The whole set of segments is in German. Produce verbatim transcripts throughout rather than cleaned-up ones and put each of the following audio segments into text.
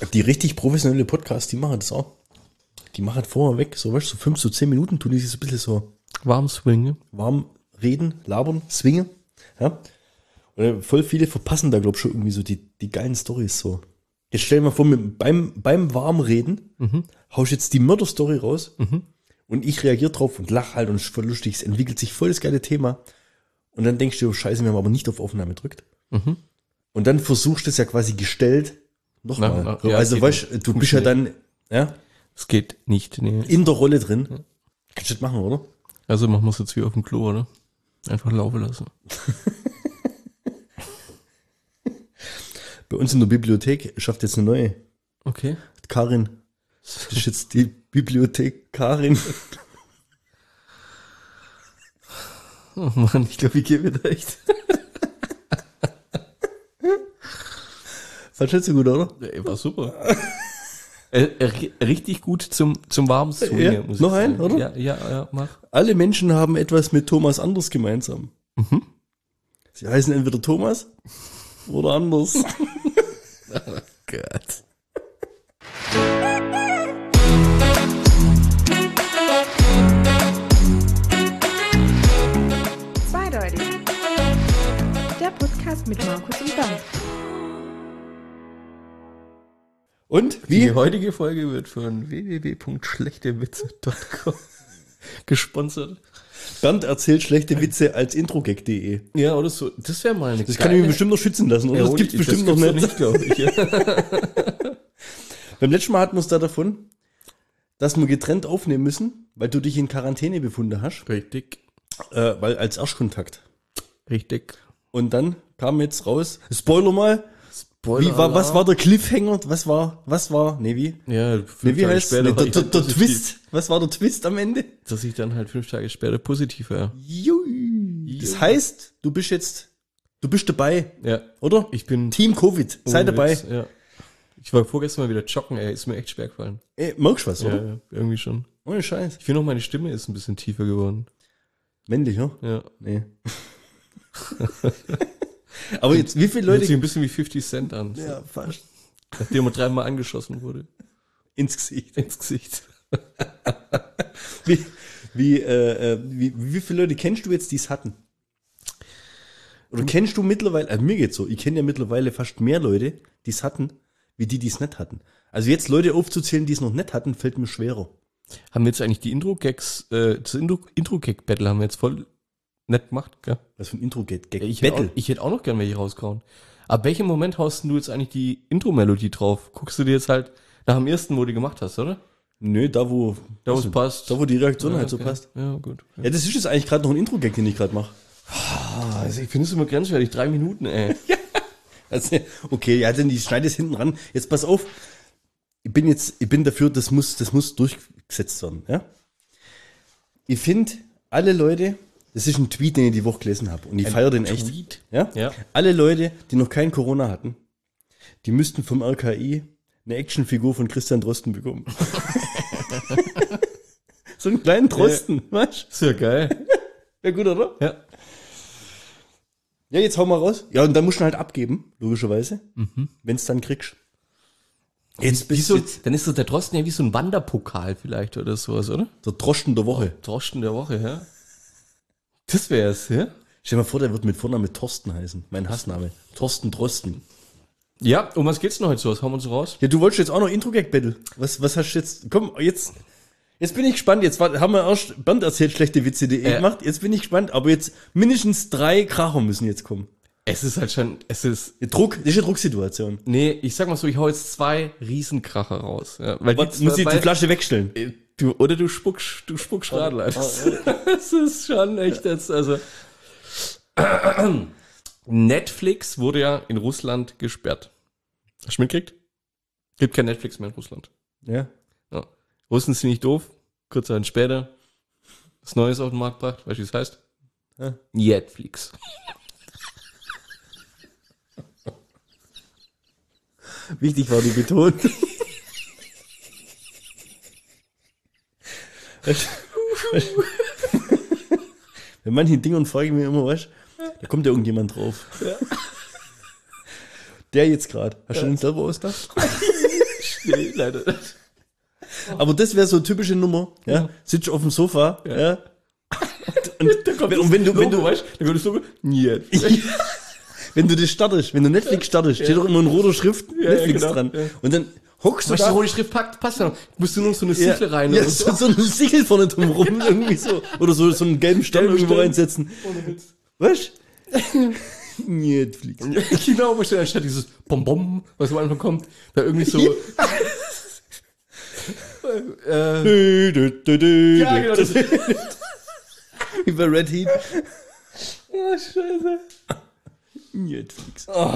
Die richtig professionelle Podcasts, die machen das auch. Die machen vorher weg, so weißt du, so fünf, so zehn Minuten tun die sich so ein bisschen so warm swingen. Warm reden, labern, swingen. Ja. Und voll viele verpassen da, glaube ich, schon irgendwie so die, die geilen Storys so. Jetzt stell dir mal vor, mit, beim, beim Warmreden mhm. hau ich jetzt die Mörderstory raus mhm. und ich reagiere drauf und lach halt und ist voll lustig. Es entwickelt sich voll das geile Thema. Und dann denkst du, oh, scheiße, wir haben aber nicht auf Aufnahme gedrückt. Mhm. Und dann versuchst du es ja quasi gestellt nochmal. Ja, also weißt du, du bist ja dann, ja. Es geht nicht, nee. In der Rolle drin. Ja. Kannst du das machen, oder? Also machen wir es jetzt wie auf dem Klo, oder? Einfach laufen lassen. Bei uns in der Bibliothek schafft jetzt eine neue. Okay. Karin. Das ist jetzt die Bibliothek Karin. Oh Mann, ich glaube, ich gebe dir echt. Fand schon so gut, oder? Ja, war super. äh, richtig gut zum, zum warmen Swingen, ja, muss noch ein, oder? Ja, ja, ja, mach. Alle Menschen haben etwas mit Thomas Anders gemeinsam. Mhm. Sie heißen entweder Thomas oder anders. Oh Gott. Zweideutig. Der Podcast mit Markus und Bernd. Und wie? Die heutige Folge wird von w w w punkt schlechtewitze punkt com gesponsert. Bernd erzählt schlechte Witze als Intro-Gag punkt de. Ja, oder so. Das wäre mal eine Das geile... kann ich mir bestimmt noch schützen lassen, oder? Ja, das gibt's bestimmt das noch nicht, nicht glaube ich. Ja. Beim letzten Mal hatten wir es da davon, dass wir getrennt aufnehmen müssen, weil du dich in Quarantäne befunden hast. Richtig. Äh, weil als Erstkontakt. Richtig. Und dann kam jetzt raus, Spoiler mal, Spoiler wie war, was war der Cliffhanger? Was war, was war, nee, wie? Ja, nee, wie heißt nee, der, der, der, der Twist? Was war der Twist am Ende? Dass ich dann halt fünf Tage später positiv war. Jui. Das heißt, du bist jetzt, du bist dabei. Ja. Oder? Ich bin Team Covid. Sei dabei. Witz, ja. Ich war vorgestern mal wieder joggen, ey, ist mir echt schwer gefallen. Ey, merkst du was, oder? Ja, irgendwie schon. Ohne Scheiß. Ich finde auch, meine Stimme ist ein bisschen tiefer geworden. Männlich, ja? Ja. Nee. Aber jetzt, wie viele Leute... Hört sich ein bisschen wie fifty Cent an. So. Ja, fast. Nachdem er dreimal angeschossen wurde. Ins Gesicht. Ins Gesicht. wie, wie, äh, wie, wie viele Leute kennst du jetzt, die es hatten? Oder kennst du mittlerweile, also mir geht's so, ich kenne ja mittlerweile fast mehr Leute, die es hatten, wie die, die es nicht hatten. Also jetzt Leute aufzuzählen, die es noch nicht hatten, fällt mir schwerer. Haben wir jetzt eigentlich die Intro-Gags, äh, das Intro-Gag-Battle haben wir jetzt voll nett gemacht, gell? Was für ein Intro-Gag? Ja, ich, hätte auch, ich hätte auch noch gern welche rausgehauen. Ab welchem Moment haust du jetzt eigentlich die Intro-Melodie drauf? Guckst du dir jetzt halt nach dem ersten, wo du gemacht hast, oder? Nö, da wo da wo es passt. Da wo die Reaktion ja, halt okay. so passt. Ja, gut. Ja, das ist jetzt eigentlich gerade noch ein Intro-Gag, den ich gerade mache. Also ich finde es immer grenzwertig, drei Minuten, ey. Ja. Also, okay, ja, dann die schneide es hinten ran. Jetzt pass auf. Ich bin jetzt, ich bin dafür, das muss, das muss durchgesetzt werden, ja? Ich finde, alle Leute, das ist ein Tweet, den ich die Woche gelesen habe und ich feiere den echt. Tweet? Ja? Ja. Alle Leute, die noch kein Corona hatten, die müssten vom R K I eine Actionfigur von Christian Drosten bekommen. So einen kleinen Drosten, ja. weißt du? Ist ja geil. Ja, gut, oder? Ja. Ja, jetzt hau mal raus. Ja, und dann musst du halt abgeben, logischerweise, mhm. wenn es dann kriegst. Jetzt bist so, jetzt, dann ist das der Drosten ja wie so ein Wanderpokal vielleicht oder sowas, oder? Der Drosten der Woche. Drosten der Woche, ja. Das wär's, ja? Stell dir mal vor, der wird mit Vorname Thorsten heißen. Mein Hassname. Thorsten Drosten. Ja, um was geht's denn heute so? Was hauen wir uns raus? Ja, du wolltest jetzt auch noch Intro-Gag-Battle. Was, was hast du jetzt? Komm, jetzt, jetzt bin ich gespannt. Jetzt war, haben wir erst Bernd erzählt schlechte Witze punkt de äh. gemacht. Jetzt bin ich gespannt. Aber jetzt mindestens drei Kracher müssen jetzt kommen. Es ist halt schon, es ist... Druck, das ist eine Drucksituation. Nee, ich sag mal so, ich hau jetzt zwei Riesenkracher raus. Ja, weil die, muss ich die Flasche wegstellen? Du, oder du spuckst, du spuckst Radl einfach. Das ist schon echt jetzt, also... Netflix wurde ja in Russland gesperrt. Hast du mitgekriegt? Gibt kein Netflix mehr in Russland. Ja. Ja. Russen sind nicht doof. Kurz Zeit später was Neues auf den Markt gebracht. Weißt du, wie es heißt? Ja. Netflix. Wichtig war die Betonung. Bei manchen Dingen frage ich mich immer, weißt du, da kommt ja irgendjemand drauf. Ja. Der jetzt gerade. Hast du ja. den selber ausgedacht? geht leider nicht. Aber das wäre so eine typische Nummer. Ja? Ja. Sitzt auf dem Sofa. Ja. ja. Und, Da kommt und, und wenn du, wenn du, weißt, dann kommt das Logo, nie. wenn du das startest, wenn du Netflix startest, steht doch immer in roter Schrift Ja, Netflix ja, genau, dran. ja. Und dann hockst du Weißt du, da. wo die Schrift packt, passt ja noch. Musst du nur so eine Ja, Sichel rein. ja, oder so, so ein Siegel vorne drum rum, irgendwie so. Oder so, so einen gelben Stern Gelben irgendwo Stern. reinsetzen. Ohne Witz. Weißt du? Netflix. Genau, wo steht anstatt dieses Bonbon, was am Anfang kommt, da irgendwie so. äh, Dö, dö, dö, dö, ja, genau, das ist. Über Red Heat. Oh, scheiße. Netflix. Oh.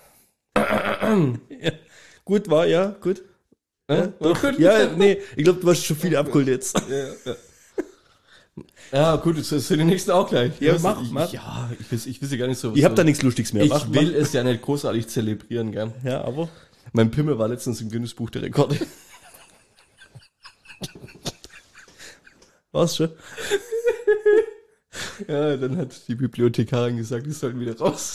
Ja. Gut war, ja, gut. Ja, war gut. Ja, nee, ich glaube, du hast schon viele abgeholt jetzt. Ja, ja. Ja, gut, jetzt sind die nächsten auch gleich. Ja, Was? mach, ich, mach. Ja, ich will, ich will sie gar nicht so. Ich hab so, da nichts Lustiges mehr. Ich Mach, will es ja nicht großartig zelebrieren, gell. mach. Ja, aber. Mein Pimmel war letztens im Guinness-Buch der Rekorde. War's schon? Ja, dann hat die Bibliothekarin gesagt, die sollten wieder raus.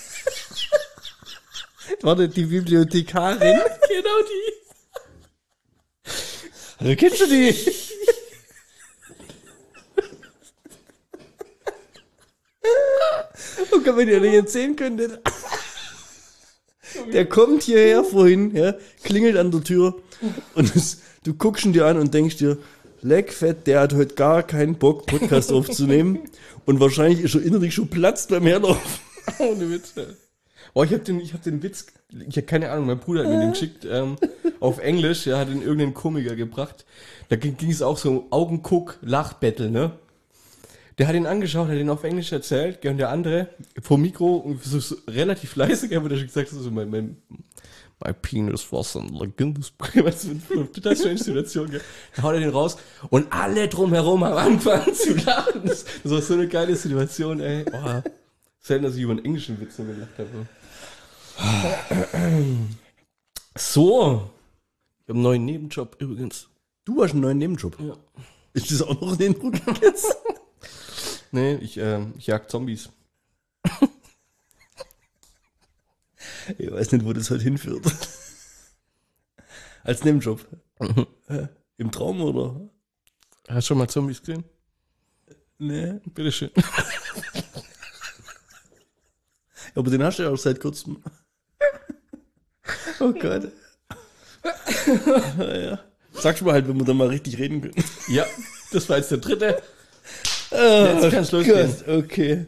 Warte, die Bibliothekarin. Genau die. Also, kennst du die? Oh Gott, wenn ihr nicht erzählen könntet. Der kommt hierher vorhin, ja, klingelt an der Tür und es, du guckst ihn dir an und denkst dir, leck fett, der hat heute gar keinen Bock, Podcast aufzunehmen und wahrscheinlich ist er innerlich schon platzt beim Herlaufen. Ohne Witz. Ja. Oh, ich hab den, ich hab den Witz, ich hab keine Ahnung, mein Bruder hat mir den geschickt, ähm, auf Englisch, ja, hat ihn irgendeinen Komiker gebracht. Da ging es auch so Augenguck, Lachbattle, ne? Der hat ihn angeschaut, hat ihn auf Englisch erzählt, und der andere vor Mikro so, so relativ leise, gell, hat er schon gesagt, so, mein, mein, my penis was on the Guinness Book. Weißt du, eine total strange Situation, gell. Da haut er den raus und alle drumherum haben angefangen zu lachen. Das, das war so eine geile Situation, ey. Oh, selten, dass ich über einen englischen Witz so gelacht habe. So. Ich habe einen neuen Nebenjob übrigens. Du hast einen neuen Nebenjob. Ja. Ist das auch noch in den Rücken jetzt? Nee, ich, äh, ich jag Zombies. Ich weiß nicht, wo das heute hinführt. Als Nebenjob. Mhm. Äh, Im Traum oder? Hast du schon mal Zombies gesehen? Nee. Bitteschön. Aber den hast du ja auch seit kurzem. Oh Gott. Ja. Sag's mal halt, wenn wir dann mal richtig reden können. Ja, das war jetzt der dritte. Jetzt Jetzt kann's losgehen. Okay.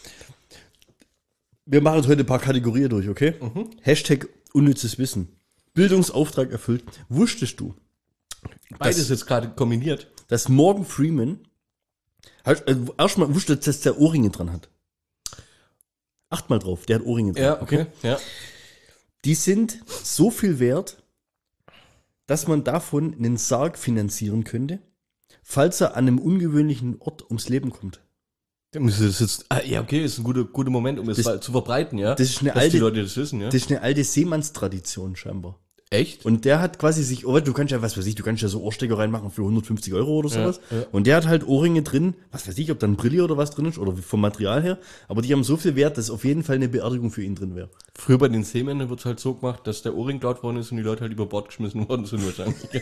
Wir machen jetzt heute ein paar Kategorien durch, okay? Mhm. Hashtag unnützes Wissen. Bildungsauftrag erfüllt. Wusstest du, Beides jetzt gerade kombiniert. dass Morgan Freeman, hast- äh, erstmal wusstest du, dass der Ohrringe dran hat? Acht mal drauf, der hat Ohrringe dran. Ja, okay. Ja. Die sind so viel wert, dass man davon einen Sarg finanzieren könnte, falls er an einem ungewöhnlichen Ort ums Leben kommt. Dann müsste das jetzt, ah, ja, okay, ist ein guter, guter Moment, um es Das- mal zu verbreiten, ja. das ist eine Dass alte- die Leute das wissen, ja. Das ist eine alte Seemannstradition scheinbar. Echt? Und der hat quasi sich, oh, du kannst ja, was weiß ich, du kannst ja so Ohrstecker reinmachen für hundertfünfzig Euro oder sowas. ja. Und der hat halt Ohrringe drin, was weiß ich, ob da ein Brille oder was drin ist, oder vom Material her. Aber die haben so viel Wert, dass auf jeden Fall eine Beerdigung für ihn drin wäre. Früher bei den Seemännern wird es halt so gemacht, dass der Ohrring dort worden ist und die Leute halt über Bord geschmissen worden sind wahrscheinlich.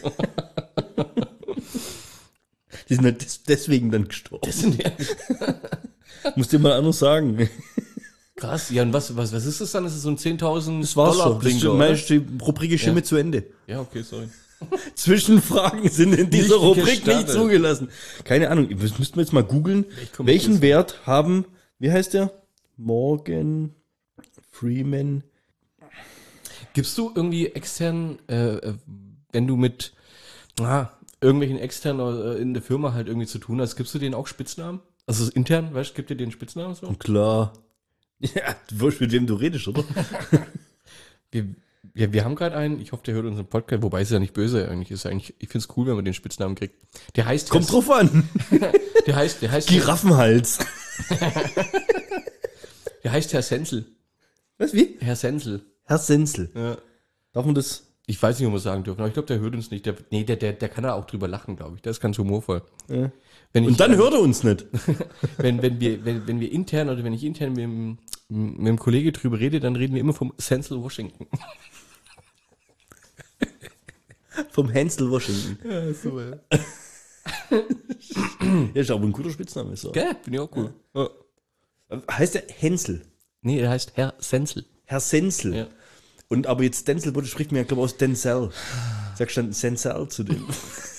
Die sind halt des- deswegen dann gestorben. Das sind ja Muss dir mal anders sagen. krass. Ja, und was, was, was ist das dann? Das ist so ein zehntausend Das war's Dollar schon. Das ist, Blinker, meine, oder? die Rubrik ist hiermit zu Ende. Ja, okay, sorry. Zwischenfragen sind in dieser Nicht Rubrik gestattet. nicht zugelassen. Keine Ahnung, das müssten wir jetzt mal googeln. komme Welchen jetzt? Wert haben, wie heißt der? Morgan Freeman. Gibst du irgendwie extern, äh, äh, wenn du mit ah, irgendwelchen externen äh, in der Firma halt irgendwie zu tun hast, gibst du denen auch Spitznamen? Also intern, weißt du, gibt dir den Spitznamen so? Klar. Ja, du weißt, mit wem du redest, oder? Wir, wir, wir haben gerade einen, ich hoffe, der hört unseren Podcast, wobei es ja nicht böse eigentlich ist. Eigentlich, ich finde es cool, wenn man den Spitznamen kriegt. Der heißt Kommt Herr, drauf an. Der heißt, der heißt, Giraffenhals. der heißt Herr Sensel. Was, wie? Herr Sensel. Herr Senzel. Ja. Darf man das? Ich weiß nicht, ob wir sagen dürfen, aber ich glaube, der hört uns nicht. Der, nee, der, der, der kann da auch drüber lachen, glaube ich. Der ist ganz humorvoll. Ja. Wenn ich, Und dann ähm, hört er uns nicht. wenn, wenn wir, wenn, wenn wir intern oder wenn ich intern mit dem, mit dem Kollege drüber rede, dann reden wir immer vom Sensel Washington. Vom Hansel Washington. Ja, so, ja. Ja, ist aber ein guter Spitzname. So. Gell, bin ich auch cool. Ja. Heißt der Hänsel? Nee, er heißt Herr Senzel. Herr Senzel. Ja. Und aber jetzt Denzel spricht mir ja, glaube ich, aus Denzel. Sagst du dann Senzel zu dem?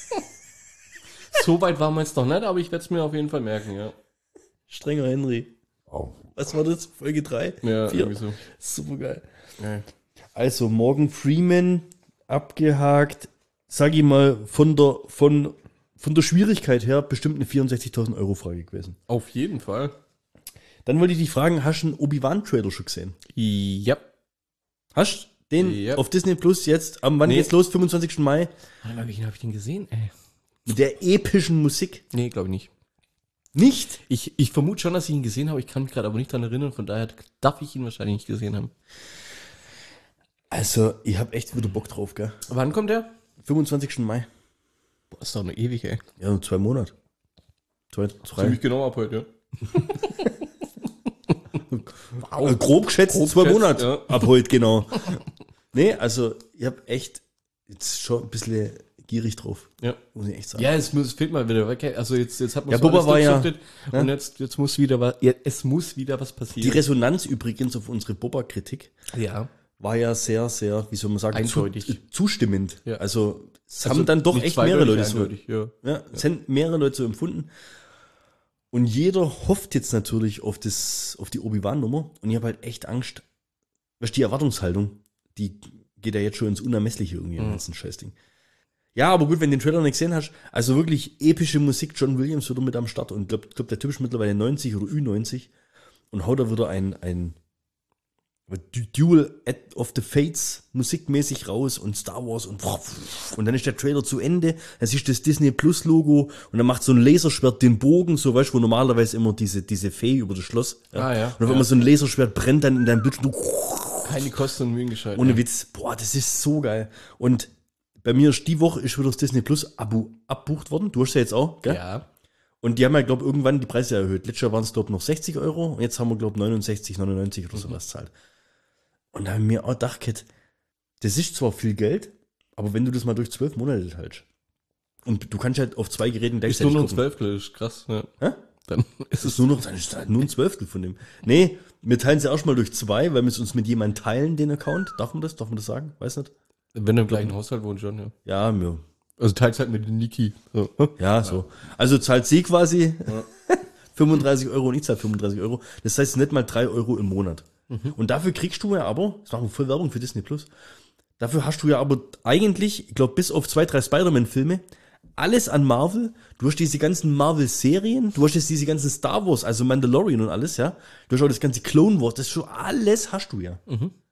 So weit waren wir jetzt noch nicht, aber ich werde es mir auf jeden Fall merken, ja. Strenger Henry. Oh. Was war das? Folge drei? Ja, vier? irgendwie so. Super geil. Ja. Also Morgan Freeman abgehakt. Sag ich mal, von der, von, von der Schwierigkeit her bestimmt eine vierundsechzigtausend Euro Frage gewesen. Auf jeden Fall. Dann wollte ich dich fragen, hast du einen Obi-Wan-Trailer schon gesehen? Ja. Hast du den Yep. auf Disney Plus jetzt, am wann Nee. geht's los? fünfundzwanzigsten Mai? Warte mal, welchen habe ich den gesehen? Ey. Mit der epischen Musik. Nee, glaube ich nicht. Nicht? Ich, ich vermute schon, dass ich ihn gesehen habe, ich kann mich gerade aber nicht dran erinnern, von daher darf ich ihn wahrscheinlich nicht gesehen haben. Also, ich habe echt wieder Bock drauf, gell? Wann kommt der? fünfundzwanzigsten Mai. Boah, ist doch eine ewig, ey. Ja, nur zwei Monate. Zwei, drei. Ziemlich genau ab heute, ja. Äh, grob geschätzt, Grob zwei geschätzt, Monate. ja. Ab heute, genau. Nee, also, ich habe echt jetzt schon ein bisschen gierig drauf. Ja. Muss ich echt sagen. Ja, es, muss, es fehlt mal wieder. Okay, also jetzt, jetzt hat man Ja, Boba alles war ja- durchsuchtet und jetzt, jetzt muss wieder was, ja, es muss wieder was Die passieren. Resonanz übrigens auf unsere Boba-Kritik Ja. war ja sehr, sehr, wie soll man sagen, Eindeutig. Zu, zustimmend. Ja. Also, es Also haben dann doch nicht echt mehrere zweideutig, Leute so. eindeutig, ja. Ja, es haben mehrere Leute so empfunden. Und jeder hofft jetzt natürlich auf das, auf die Obi-Wan-Nummer. Und ich habe halt echt Angst. Weißt du, die Erwartungshaltung, die geht ja jetzt schon ins Unermessliche irgendwie, Mhm. im ganzen Scheißding. Ja, aber gut, wenn du den Trailer nicht gesehen hast, also wirklich epische Musik, John Williams wieder mit am Start. Und ich glaube, glaub, der Typ ist mittlerweile neunzig oder Ü neunzig und haut da wieder ein, ein Duel of the Fates musikmäßig raus und Star Wars und und dann ist der Trailer zu Ende, dann siehst du das Disney Plus Logo und dann macht so ein Laserschwert den Bogen, so weißt du, wo normalerweise immer diese, diese Fee über das Schloss. Ah, ja. Und dann Ja. immer so ein Laserschwert brennt dann in deinem Bildschirm. Keine Kosten und Mühen gescheit. Ohne ja. Witz. Boah, das ist so geil. Und bei mir ist die Woche ist wieder das Disney Plus Abo abbucht worden. Du hast ja jetzt auch, gell? Ja. Und die haben ja, glaube ich, irgendwann die Preise erhöht. Letztes Jahr waren es, glaube ich, noch sechzig Euro und jetzt haben wir, glaube ich, neunundsechzig, neunundneunzig oder sowas zahlt. Und da haben wir auch gedacht, das ist zwar viel Geld, aber wenn du das mal durch zwölf Monate teilst und du kannst halt auf zwei Geräten Ist gleichzeitig nur noch ein gucken. Zwölftel, ist krass. Ja. Hä? Dann Es ist nur noch, dann ist halt nur ein Zwölftel von dem. Nee, wir teilen es ja auch schon mal durch zwei, weil wir es uns mit jemandem teilen, den Account. Darf man das? Darf man das sagen? Weiß nicht. wenn du im gleichen Haushalt wohnst, schon, ja. Ja, mir. Also teils halt mit dem Niki. So. Ja, so. Also zahlt sie quasi fünfunddreißig Euro und ich zahle fünfunddreißig Euro. Das heißt nicht mal drei Euro im Monat. Und dafür kriegst du ja aber, das machen wir voll Werbung für Disney Plus, dafür hast du ja aber eigentlich, ich glaube, bis auf zwei, drei Spider-Man-Filme, alles an Marvel. Du hast diese ganzen Marvel-Serien, du hast jetzt diese ganzen Star Wars, also Mandalorian und alles, ja. Du hast auch das ganze Clone Wars, das ist schon alles hast du ja.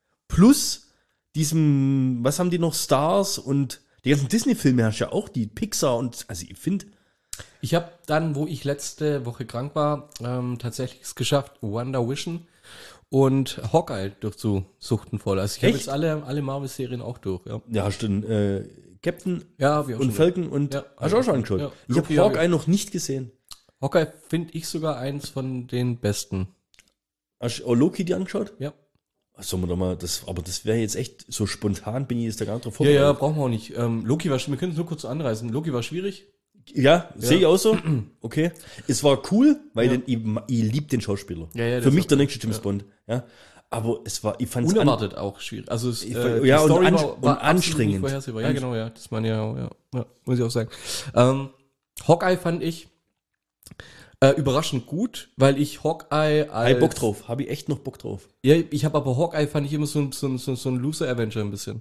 Plus diesem, was haben die noch, Stars und die ganzen Disney-Filme hast du ja auch, die Pixar und, also ich finde, Ich habe dann, wo ich letzte Woche krank war, ähm, tatsächlich es geschafft, Wonder Vision und Hawkeye durchzusuchten voll. Also ich habe Echt? jetzt alle, alle Marvel-Serien auch durch, ja. ja, hast du den äh, Captain Ja, hab ich auch und schon Falcon und Ja. hast du auch schon angeschaut? Ja. Ich Loki habe hab ich- Hawkeye noch nicht gesehen. Hawkeye finde ich sogar eins von den besten. Hast du auch Loki dir angeschaut? Ja. Sollen wir doch mal, das, aber das wäre jetzt echt so spontan, bin ich jetzt da gar nicht drauf Ja, ja, vorbereitet. brauchen wir auch nicht. Ähm, Loki war, wir können es nur kurz anreißen. Loki war schwierig. Ja, sehe ich auch so. Okay. Es war cool, weil Ja. den, ich, ich liebe den Schauspieler. Ja, ja, der Für ist mich auch der gut. nächste James Ja. Bond. Ja. Aber es war, ich fand es Unerwartet auch schwierig. Also es, Ich äh, fand- die ja, und Story an- war, und war absolut anstrengend. nicht vorhersehbar. Ja, genau, ja. Das man ja, ja, ja, muss ich auch sagen. Ähm, Hawkeye fand ich äh, überraschend gut, weil ich Hawkeye als... Hab Bock drauf. Habe ich echt noch Bock drauf. Ja, ich habe aber Hawkeye fand ich immer so, ein- so, ein- so, ein- so ein Loser-Avenger ein bisschen.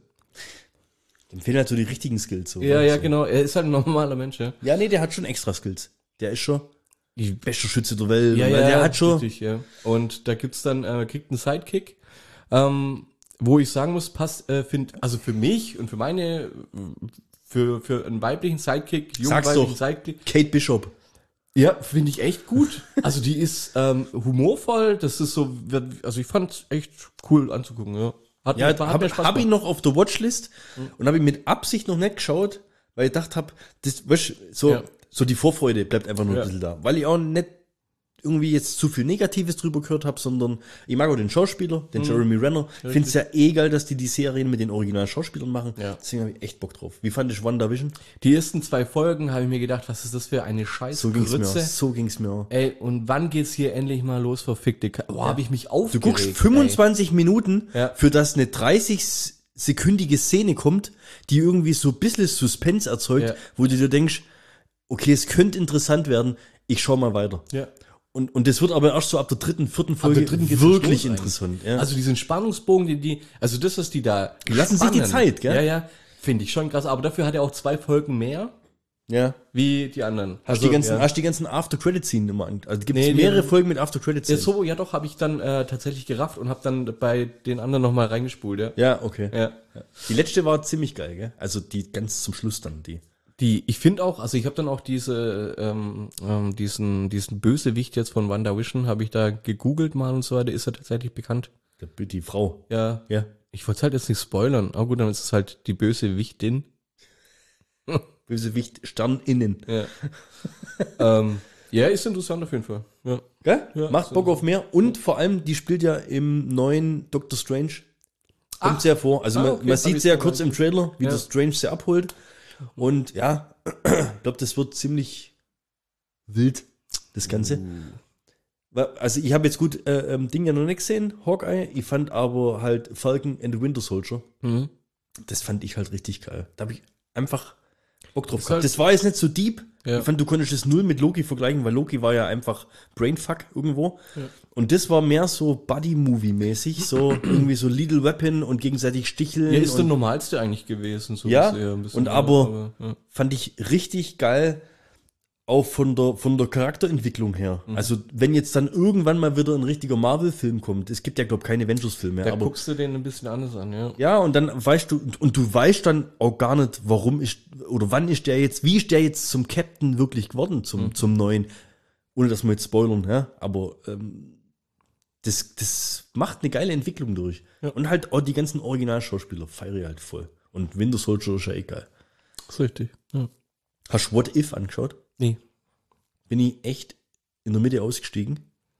Dem fehlen halt so die richtigen Skills. So. Ja, ja, so. genau. Er ist halt ein normaler Mensch, ja. Ja, nee, der hat schon extra Skills. Der ist schon die beste Schütze der Welt. Ja, Weil ja, der hat schon. richtig, ja. Und da gibt's dann, äh, kriegt einen Sidekick, ähm, wo ich sagen muss, passt, äh, find, also für mich und für meine, für, für einen weiblichen Sidekick, jungen Sag's weiblichen doch. Sidekick, Kate Bishop. ja, finde ich echt gut. Also die ist ähm, humorvoll, das ist so, also ich fand echt cool anzugucken, ja. Hat, Ja, hat mir habe Spaß hab ich gemacht. noch auf der Watchlist und habe ich mit Absicht noch nicht geschaut, weil ich gedacht habe, das, weißt, so, Ja. so die Vorfreude bleibt einfach nur Ja. ein bisschen da. Weil ich auch nicht irgendwie jetzt zu viel Negatives drüber gehört habe, sondern ich mag auch den Schauspieler, den Jeremy Renner. Ich finde es ja eh geil, dass die die Serien mit den originalen Schauspielern machen. Ja. Deswegen habe ich echt Bock drauf. Wie fand ich WandaVision? Die ersten zwei Folgen habe ich mir gedacht, was ist das für eine scheiß So ging's mir. Grütze. So ging's mir. auch. Ey, und wann geht's hier endlich mal los, verfickte Ka- Boah, habe ich mich Du aufgeregt. guckst fünfundzwanzig Minuten, Ja. für das eine dreißig-sekündige Szene kommt, die irgendwie so ein bisschen Suspense erzeugt, Ja. wo du dir denkst, okay, es könnte interessant werden, ich schau mal weiter. Ey. Ja. Und, und das wird aber erst so ab der dritten, vierten Ab Folge der dritten geht's wirklich los interessant. Ja. Also diesen Spannungsbogen, die, die, also das, was die da Die lassen sich die spannen. Zeit, gell? Ja, ja, finde ich schon krass. Aber dafür hat er auch zwei Folgen mehr ja. wie die anderen. Hast du die ganzen, ja. hast die ganzen After-Credit-Scenen immer an? Also gibt es Nee, die- mehrere Folgen mit Ja, After-Credit-Scenen? so, ja doch, habe ich dann äh, tatsächlich gerafft und habe dann bei den anderen nochmal reingespult, ja. Ja, okay. Ja. Die letzte war ziemlich geil, gell? Also die ganz zum Schluss dann, die. Die, ich finde auch, also ich habe dann auch diese, ähm, ähm, diesen, diesen Bösewicht jetzt von WandaVision, habe ich da gegoogelt mal und so weiter, ist er tatsächlich bekannt. Der, die Frau. Ja. Ja. Ich wollte es halt jetzt nicht spoilern, aber gut, dann ist es halt die Bösewichtin. Bösewicht Stern innen. Ja. ähm, ja, ist interessant auf jeden Fall. Ja. Gell? Ja, Macht so- Bock auf mehr. Und vor allem, die spielt ja im neuen Doctor Strange. Kommt Ach. sehr vor. Also Ah, man, okay, man hab sieht ich sehr so kurz im gesehen. Trailer, wie Ja. der Strange sie abholt. Und ja, ich glaube, das wird ziemlich wild, das Ganze. Uh. Weil- Also ich habe jetzt gut äh, ähm, Ding ja noch nicht gesehen, Hawkeye. Ich fand aber halt Falcon and the Winter Soldier. Mhm. Das fand ich halt richtig geil. Da habe ich einfach Bock drauf Ist gehabt. halt- Das war jetzt nicht so deep. Ja. Ich fand, du konntest es null mit Loki vergleichen, weil Loki war ja einfach Brainfuck irgendwo. Und das war mehr so Buddy-Movie-mäßig, so irgendwie so Little Weapon und gegenseitig sticheln. Ja, ist der und normalste eigentlich gewesen. So Ja, bisher, ein bisschen, und aber- aber ja. fand ich richtig geil, auch von der, von der Charakterentwicklung her. Mhm. Also wenn jetzt dann irgendwann mal wieder ein richtiger Marvel-Film kommt, es gibt ja, glaube ich, keine Avengers-Filme mehr, Da aber guckst du den ein bisschen anders an, ja. ja, und dann weißt du, und, und du weißt dann auch gar nicht, warum ist, oder wann ist der jetzt, wie ist der jetzt zum Captain wirklich geworden, zum, Mhm. zum neuen, ohne dass wir jetzt spoilern, ja, aber ähm, das, das macht eine geile Entwicklung durch. Ja. Und halt auch die ganzen Originalschauspieler feiere ich halt voll. Und Winter Soldier ist ja egal. Ist richtig. Ja. Hast du What If angeschaut? Nee. Bin ich echt in der Mitte ausgestiegen.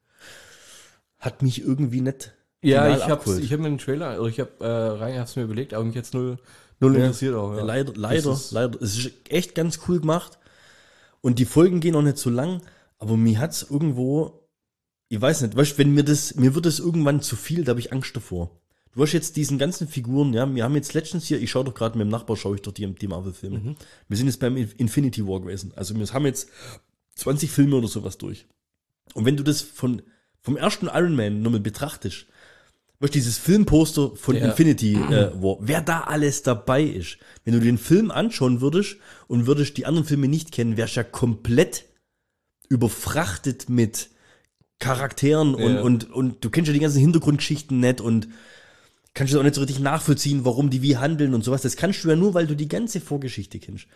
Hat mich irgendwie nicht Ja, final ich habe abgeholt. ich hab mir den Trailer, also ich habe äh, rein, hab's mir überlegt, aber mich jetzt null, null Ja. interessiert auch. Ja. Leider, leider, Das ist- leider. Es ist echt ganz cool gemacht. Und die Folgen gehen auch nicht so lang, aber mir hat's irgendwo, ich weiß nicht, weißt, wenn mir das, mir wird das irgendwann zu viel, da habe ich Angst davor. Du hast jetzt diesen ganzen Figuren, ja, wir haben jetzt letztens hier, ich schaue doch gerade mit dem Nachbar, schaue ich doch die, die Marvel-Filme. Mhm. Wir sind jetzt beim Infinity War gewesen. Also wir haben jetzt zwanzig Filme oder sowas durch. Und wenn du das von, vom ersten Iron Man nochmal betrachtest, weißt du, dieses Filmposter von Ja. Infinity äh, War, wer da alles dabei ist, wenn du den Film anschauen würdest und würdest die anderen Filme nicht kennen, wärst du ja komplett überfrachtet mit Charakteren und, Ja. und, und du kennst ja die ganzen Hintergrundgeschichten nicht und kannst du auch nicht so richtig nachvollziehen, warum die wie handeln und sowas. Das kannst du ja nur, weil du die ganze Vorgeschichte kennst.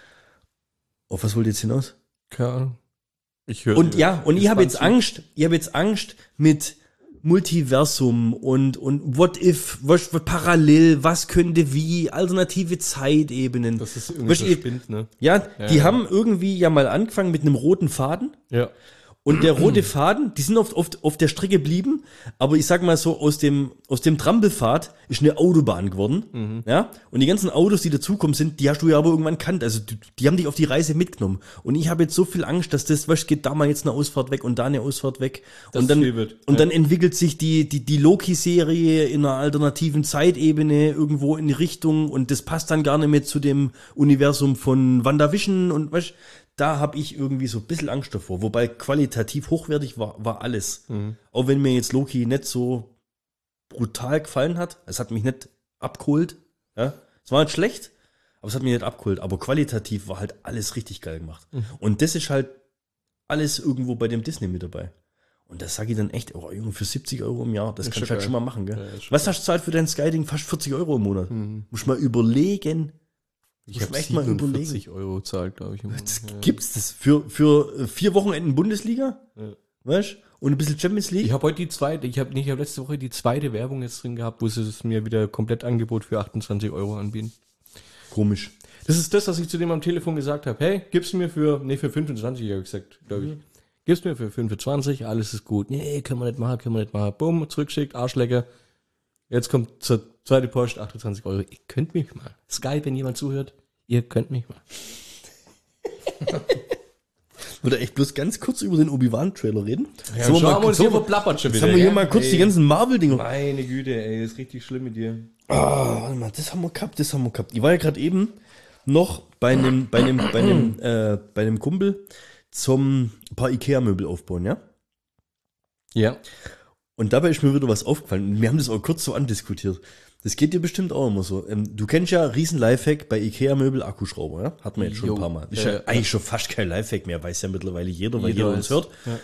Auf was wollt ihr jetzt hinaus? Keine Ahnung. Ich höre. Und ja, und ich habe jetzt gespannt Angst, ich habe jetzt Angst mit Multiversum und, und what if, was, was parallel, was könnte wie, alternative Zeitebenen. zu. Das ist irgendwie Weißt so du, spinnt, ne? ja, die ja. haben irgendwie ja mal angefangen mit einem roten Faden. Ja. Und der rote Faden, die sind oft, oft auf der Strecke geblieben, aber ich sag mal so, aus dem, aus dem Trampelpfad ist eine Autobahn geworden, ja, und die ganzen Autos, die dazukommen sind, die hast du ja aber irgendwann kannt, also die, die haben dich auf die Reise mitgenommen. Und ich habe jetzt so viel Angst, dass das, weißt, geht da mal jetzt eine Ausfahrt weg und da eine Ausfahrt weg. Dass und dann, viel wird, und ja. dann entwickelt sich die, die, die Loki-Serie in einer alternativen Zeitebene irgendwo in die Richtung und das passt dann gar nicht mehr zu dem Universum von WandaVision und weißt, da habe ich irgendwie so ein bisschen Angst davor. Wobei qualitativ hochwertig war, war alles. Auch wenn mir jetzt Loki nicht so brutal gefallen hat. Es hat mich nicht abgeholt. Ja? Es war nicht schlecht, aber es hat mich nicht abgeholt. Aber qualitativ war halt alles richtig geil gemacht. Und das ist halt alles irgendwo bei dem Disney mit dabei. Und das sage ich dann echt, oh Junge, für siebzig Euro im Jahr, das Ist kannst schon du halt geil. schon mal machen. Gell? Ja, ist schon Was hast du zahlt für dein Skyding? Fast vierzig Euro im Monat. Muss mal überlegen. Ich Muss habe man echt mal siebenundvierzig Euro zahlt, glaube ich. Im Das Monat. Ja. gibt's das für, für vier Wochenenden Bundesliga? Ja. Weißt und ein bisschen Champions League? Ich habe heute die zweite, ich habe nicht, ich habe letzte Woche die zweite Werbung jetzt drin gehabt, wo sie es mir wieder komplett Angebot für achtundzwanzig Euro anbieten. Komisch. Das ist das, was ich zu dem am Telefon gesagt habe. Hey, gibst du mir für, nee, für fünfundzwanzig, habe ich gesagt, glaube ich. Gib's mir für fünfundzwanzig, alles ist gut. Nee, können wir nicht machen, können wir nicht machen. Bumm, zurückschickt, Arschlecker. Jetzt kommt zur zweite Post, achtundzwanzig Euro. Ihr könnt mich mal. Sky, wenn jemand zuhört, ihr könnt mich mal. Würde echt bloß ganz kurz über den Obi-Wan-Trailer reden. Ja, Sollen wir schauen mal, wir uns sollen hier wir- verplappert schon Jetzt wieder. haben wir hier gell? mal kurz Ey, die ganzen Marvel-Dinger. Meine Güte, ey, das ist richtig schlimm mit dir. Ah, warte mal, das haben wir gehabt, das haben wir gehabt. Ich war ja gerade eben noch bei einem, bei einem, bei einem, äh, bei einem Kumpel zum paar Ikea-Möbel aufbauen, ja? Ja. Und dabei ist mir wieder was aufgefallen. Wir haben das auch kurz so andiskutiert. Das geht dir bestimmt auch immer so. Ähm, du kennst ja riesen Lifehack bei Ikea-Möbel Akkuschrauber, ja? Hat man jetzt schon Jo. ein paar Mal. Ist Äh, ja eigentlich schon fast kein Lifehack mehr, weiß ja mittlerweile jeder, weil Jeder jeder uns weiß. hört. Ja.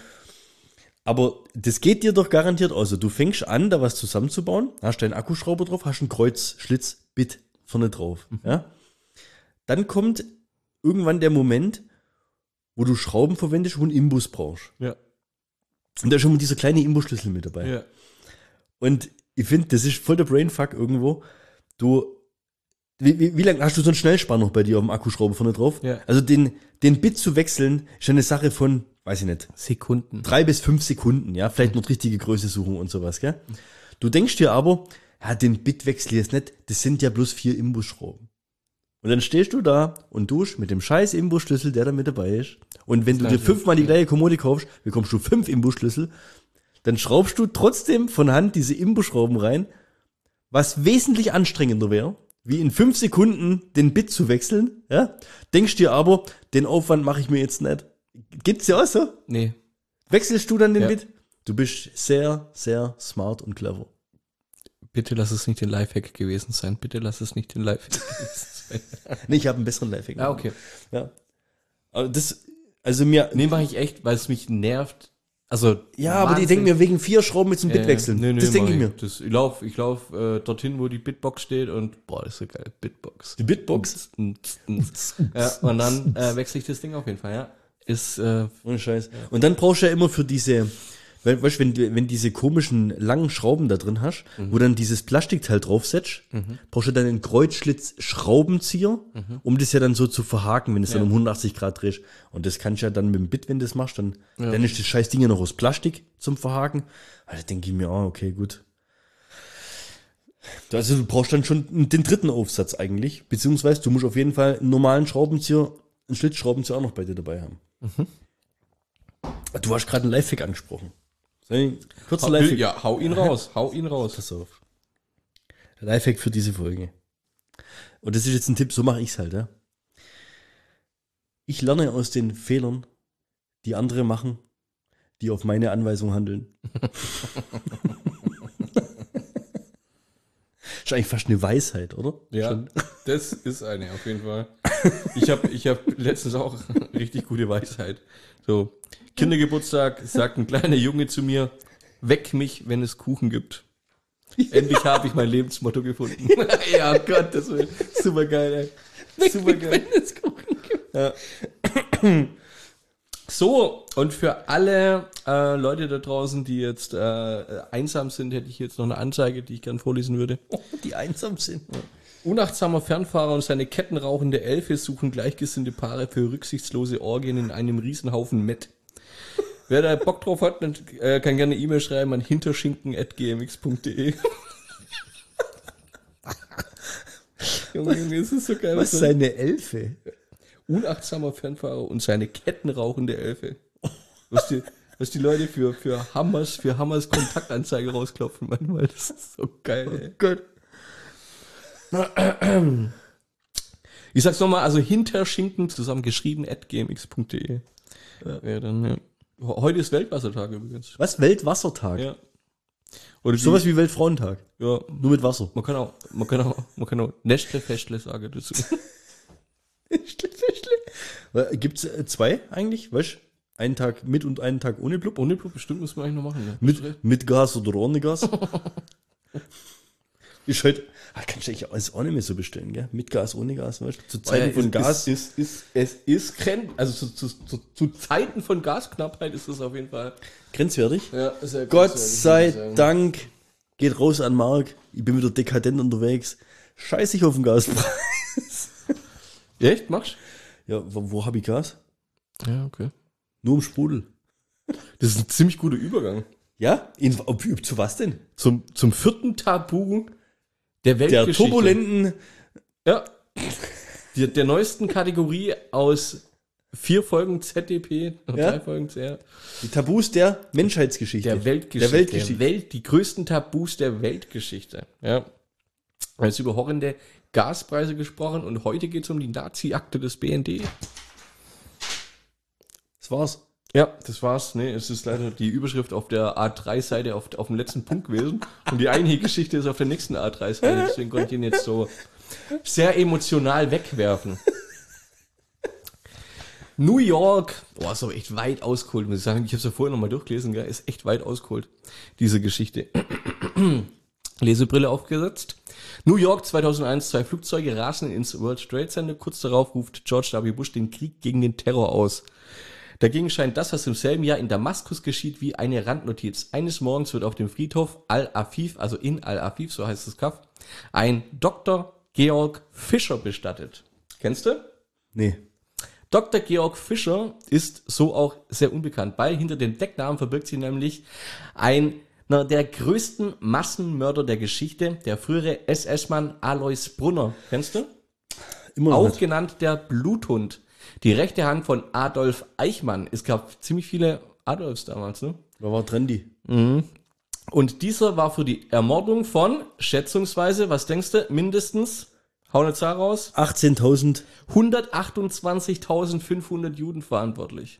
Aber das geht dir doch garantiert aus. Also du fängst an, da was zusammenzubauen, hast deinen Akkuschrauber drauf, hast einen Kreuzschlitz-Bit vorne drauf. Ja? Dann kommt irgendwann der Moment, wo du Schrauben verwendest und einen Imbus brauchst. Ja. Und da ist schon mal dieser kleine Imbusschlüssel mit dabei. Ja. Und ich finde, das ist voll der Brainfuck irgendwo. Du, wie, wie, wie lange hast du so einen Schnellspanner noch bei dir auf dem Akkuschrauber vorne drauf? Ja. Also den, den Bit zu wechseln, ist eine Sache von, weiß ich nicht, Sekunden. drei bis fünf Sekunden, ja, vielleicht noch die richtige Größe suchen und sowas, gell? Du denkst dir aber, ja, den Bit wechsel ich jetzt nicht, das sind ja bloß vier Imbusschrauben. Und dann stehst du da und dusch mit dem scheiß Imbusschlüssel, der da mit dabei ist. Und wenn du dir fünfmal die gleiche Kommode kaufst, bekommst du fünf Imbusschlüssel, dann schraubst du trotzdem von Hand diese Imbusschrauben rein, was wesentlich anstrengender wäre, wie in fünf Sekunden den Bit zu wechseln, ja? Denkst dir aber, den Aufwand mache ich mir jetzt nicht. Gibt's ja auch so? Nee. Wechselst du dann den Ja. Bit? Du bist sehr, sehr smart und clever. Bitte lass es nicht den Lifehack gewesen sein. Bitte lass es nicht den Lifehack gewesen sein. Nee, ich habe einen besseren Lifehack. Ah, okay. Ja. Aber das, also mir, Nee, mache ich echt, weil es mich nervt. Also, ja, aber die denken mir wegen vier Schrauben mit zum Bit wechseln. Nee, nee, das denke ich mach mir. Das, ich laufe ich lauf, äh, dorthin, wo die Bitbox steht und boah, das ist so geil. Bitbox. Die Bitbox? Ja, und dann äh, wechsle ich das Ding auf jeden Fall, ja. Ist, äh, Ohne Scheiß. Und dann brauchst du ja immer für diese, we- weißt du, wenn, du- wenn diese komischen langen Schrauben da drin hast, wo dann dieses Plastikteil draufsetzt, brauchst du dann einen Kreuzschlitz-Schraubenzieher, um das ja dann so zu verhaken, wenn du es dann um hundertachtzig Grad drehst. Und das kannst du ja dann mit dem Bit, wenn du das machst, dann, dann ist das scheiß Ding ja noch aus Plastik zum Verhaken. Also denke ich mir, ah, okay, gut. Also du brauchst dann schon den dritten Aufsatz eigentlich, beziehungsweise du musst auf jeden Fall einen normalen Schraubenzieher, einen Schlitzschraubenzieher auch noch bei dir dabei haben. Du hast gerade einen Lifehack angesprochen. Soll ich- Kurzer hau, Lifehack. ja, hau ihn raus, hau ihn raus. Pass auf. Der Lifehack für diese Folge. Und das ist jetzt ein Tipp, so mache ich es halt, ja. Ich lerne aus den Fehlern, die andere machen, die auf meine Anweisung handeln. Ist eigentlich fast eine Weisheit, oder? Ja, Schon. das ist eine, auf jeden Fall. Ich habe ich hab letztens auch richtig gute Weisheit. So, Kindergeburtstag, sagt ein kleiner Junge zu mir, weck mich, wenn es Kuchen gibt. Endlich habe ich mein Lebensmotto gefunden. Ja, Gott, das wird super geil, ey. Super geil. Wenn es Kuchen gibt. Ja. So, und für alle äh, Leute da draußen, die jetzt äh, einsam sind, hätte ich jetzt noch eine Anzeige, die ich gern vorlesen würde. Die einsam sind. Unachtsamer Fernfahrer und seine kettenrauchende Elfe suchen gleichgesinnte Paare für rücksichtslose Orgien in einem Riesenhaufen Met. Wer da Bock drauf hat, dann, äh, kann gerne E-Mail schreiben an hinterschinken at g m x punkt d e. Junge, Junge, es ist so geil. Was so- seine Elfe? Unachtsamer Fernfahrer und seine kettenrauchende Elfe. Was die, was die Leute für, für Hammers, für Hammers Kontaktanzeige rausklopfen manchmal. Das ist so geil, ey. Gott. Ich sag's nochmal, also hinterschinken zusammen geschrieben at g m x punkt d e. Ja. Ja, dann, ja. Heute ist Weltwassertag übrigens. Was? Weltwassertag? Ja. Oder Sowas wie Weltfrauentag. ja, Nur mit Wasser. man kann auch, man kann auch, man kann auch Nestle Festle sagen dazu. Gibt's äh, zwei eigentlich? Weißt du? Einen Tag mit und einen Tag ohne Blub? Ohne Blut bestimmt müssen wir eigentlich noch machen. Ne? Mit, mit Gas oder ohne Gas? Ist halt, ah, kannst du eigentlich alles auch nicht mehr so bestellen, gell? Mit Gas, ohne Gas, weißt du? Zu Zeiten Äh, von es Gas. Ist, ist, ist, es ist gren also zu, zu, zu, zu Zeiten von Gasknappheit ist das auf jeden Fall. grenzwertig. Ja, sehr Gott sei Dank geht raus an Mark. Ich bin wieder dekadent unterwegs. Scheiß ich auf den Gaspreis. Echt? Machst Ja, wo, wo hab ich Gas? du? Ja, okay. Nur im Sprudel. Das ist ein ziemlich guter Übergang. Ja? In, ob, zu was denn? Zum, zum vierten Tabu der Der Weltgeschichte. turbulenten... Ja. Der, der neuesten Kategorie aus vier Folgen Z D P, Ja. drei Folgen C R. Die Tabus der Menschheitsgeschichte. Der Weltgeschichte. Der Weltgeschichte. Der Welt, die größten Tabus der Weltgeschichte. Ja. Wir haben jetzt über horrende Gaspreise gesprochen und heute geht es um die Nazi-Akte des B N D. Das war's. Ja, das war's. Nee, es ist leider die Überschrift auf der A drei Seite auf, auf dem letzten Punkt gewesen. Und die eigentliche Geschichte ist auf der nächsten A drei Seite. Deswegen konnte ich ihn jetzt so sehr emotional wegwerfen. New York, boah, ist aber echt weit ausgeholt, muss ich sagen. Ich habe es ja vorher nochmal durchgelesen, gell? Ist echt weit ausgeholt, diese Geschichte. Lesebrille aufgesetzt. New York zweitausendeins, zwei Flugzeuge rasen ins World Trade Center. Kurz darauf ruft George W. Bush den Krieg gegen den Terror aus. Dagegen scheint das, was im selben Jahr in Damaskus geschieht, wie eine Randnotiz. Eines Morgens wird auf dem Friedhof Al-Afif, also in Al-Afif, so heißt das Kaff, ein Doktor Georg Fischer bestattet. Kennst du? Nee. Doktor Georg Fischer ist so auch sehr unbekannt, weil hinter dem Decknamen verbirgt sich nämlich einer der größten Massenmörder der Geschichte, der frühere S S-Mann Alois Brunner. Kennst du? Immer noch Auch nicht. genannt der Bluthund. Die rechte Hand von Adolf Eichmann. Es gab ziemlich viele Adolfs damals, ne? Wer war trendy? Und dieser war für die Ermordung von, schätzungsweise, was denkst du, mindestens, hau eine Zahl raus, achtzehntausend. hundertachtundzwanzigtausendfünfhundert Juden verantwortlich.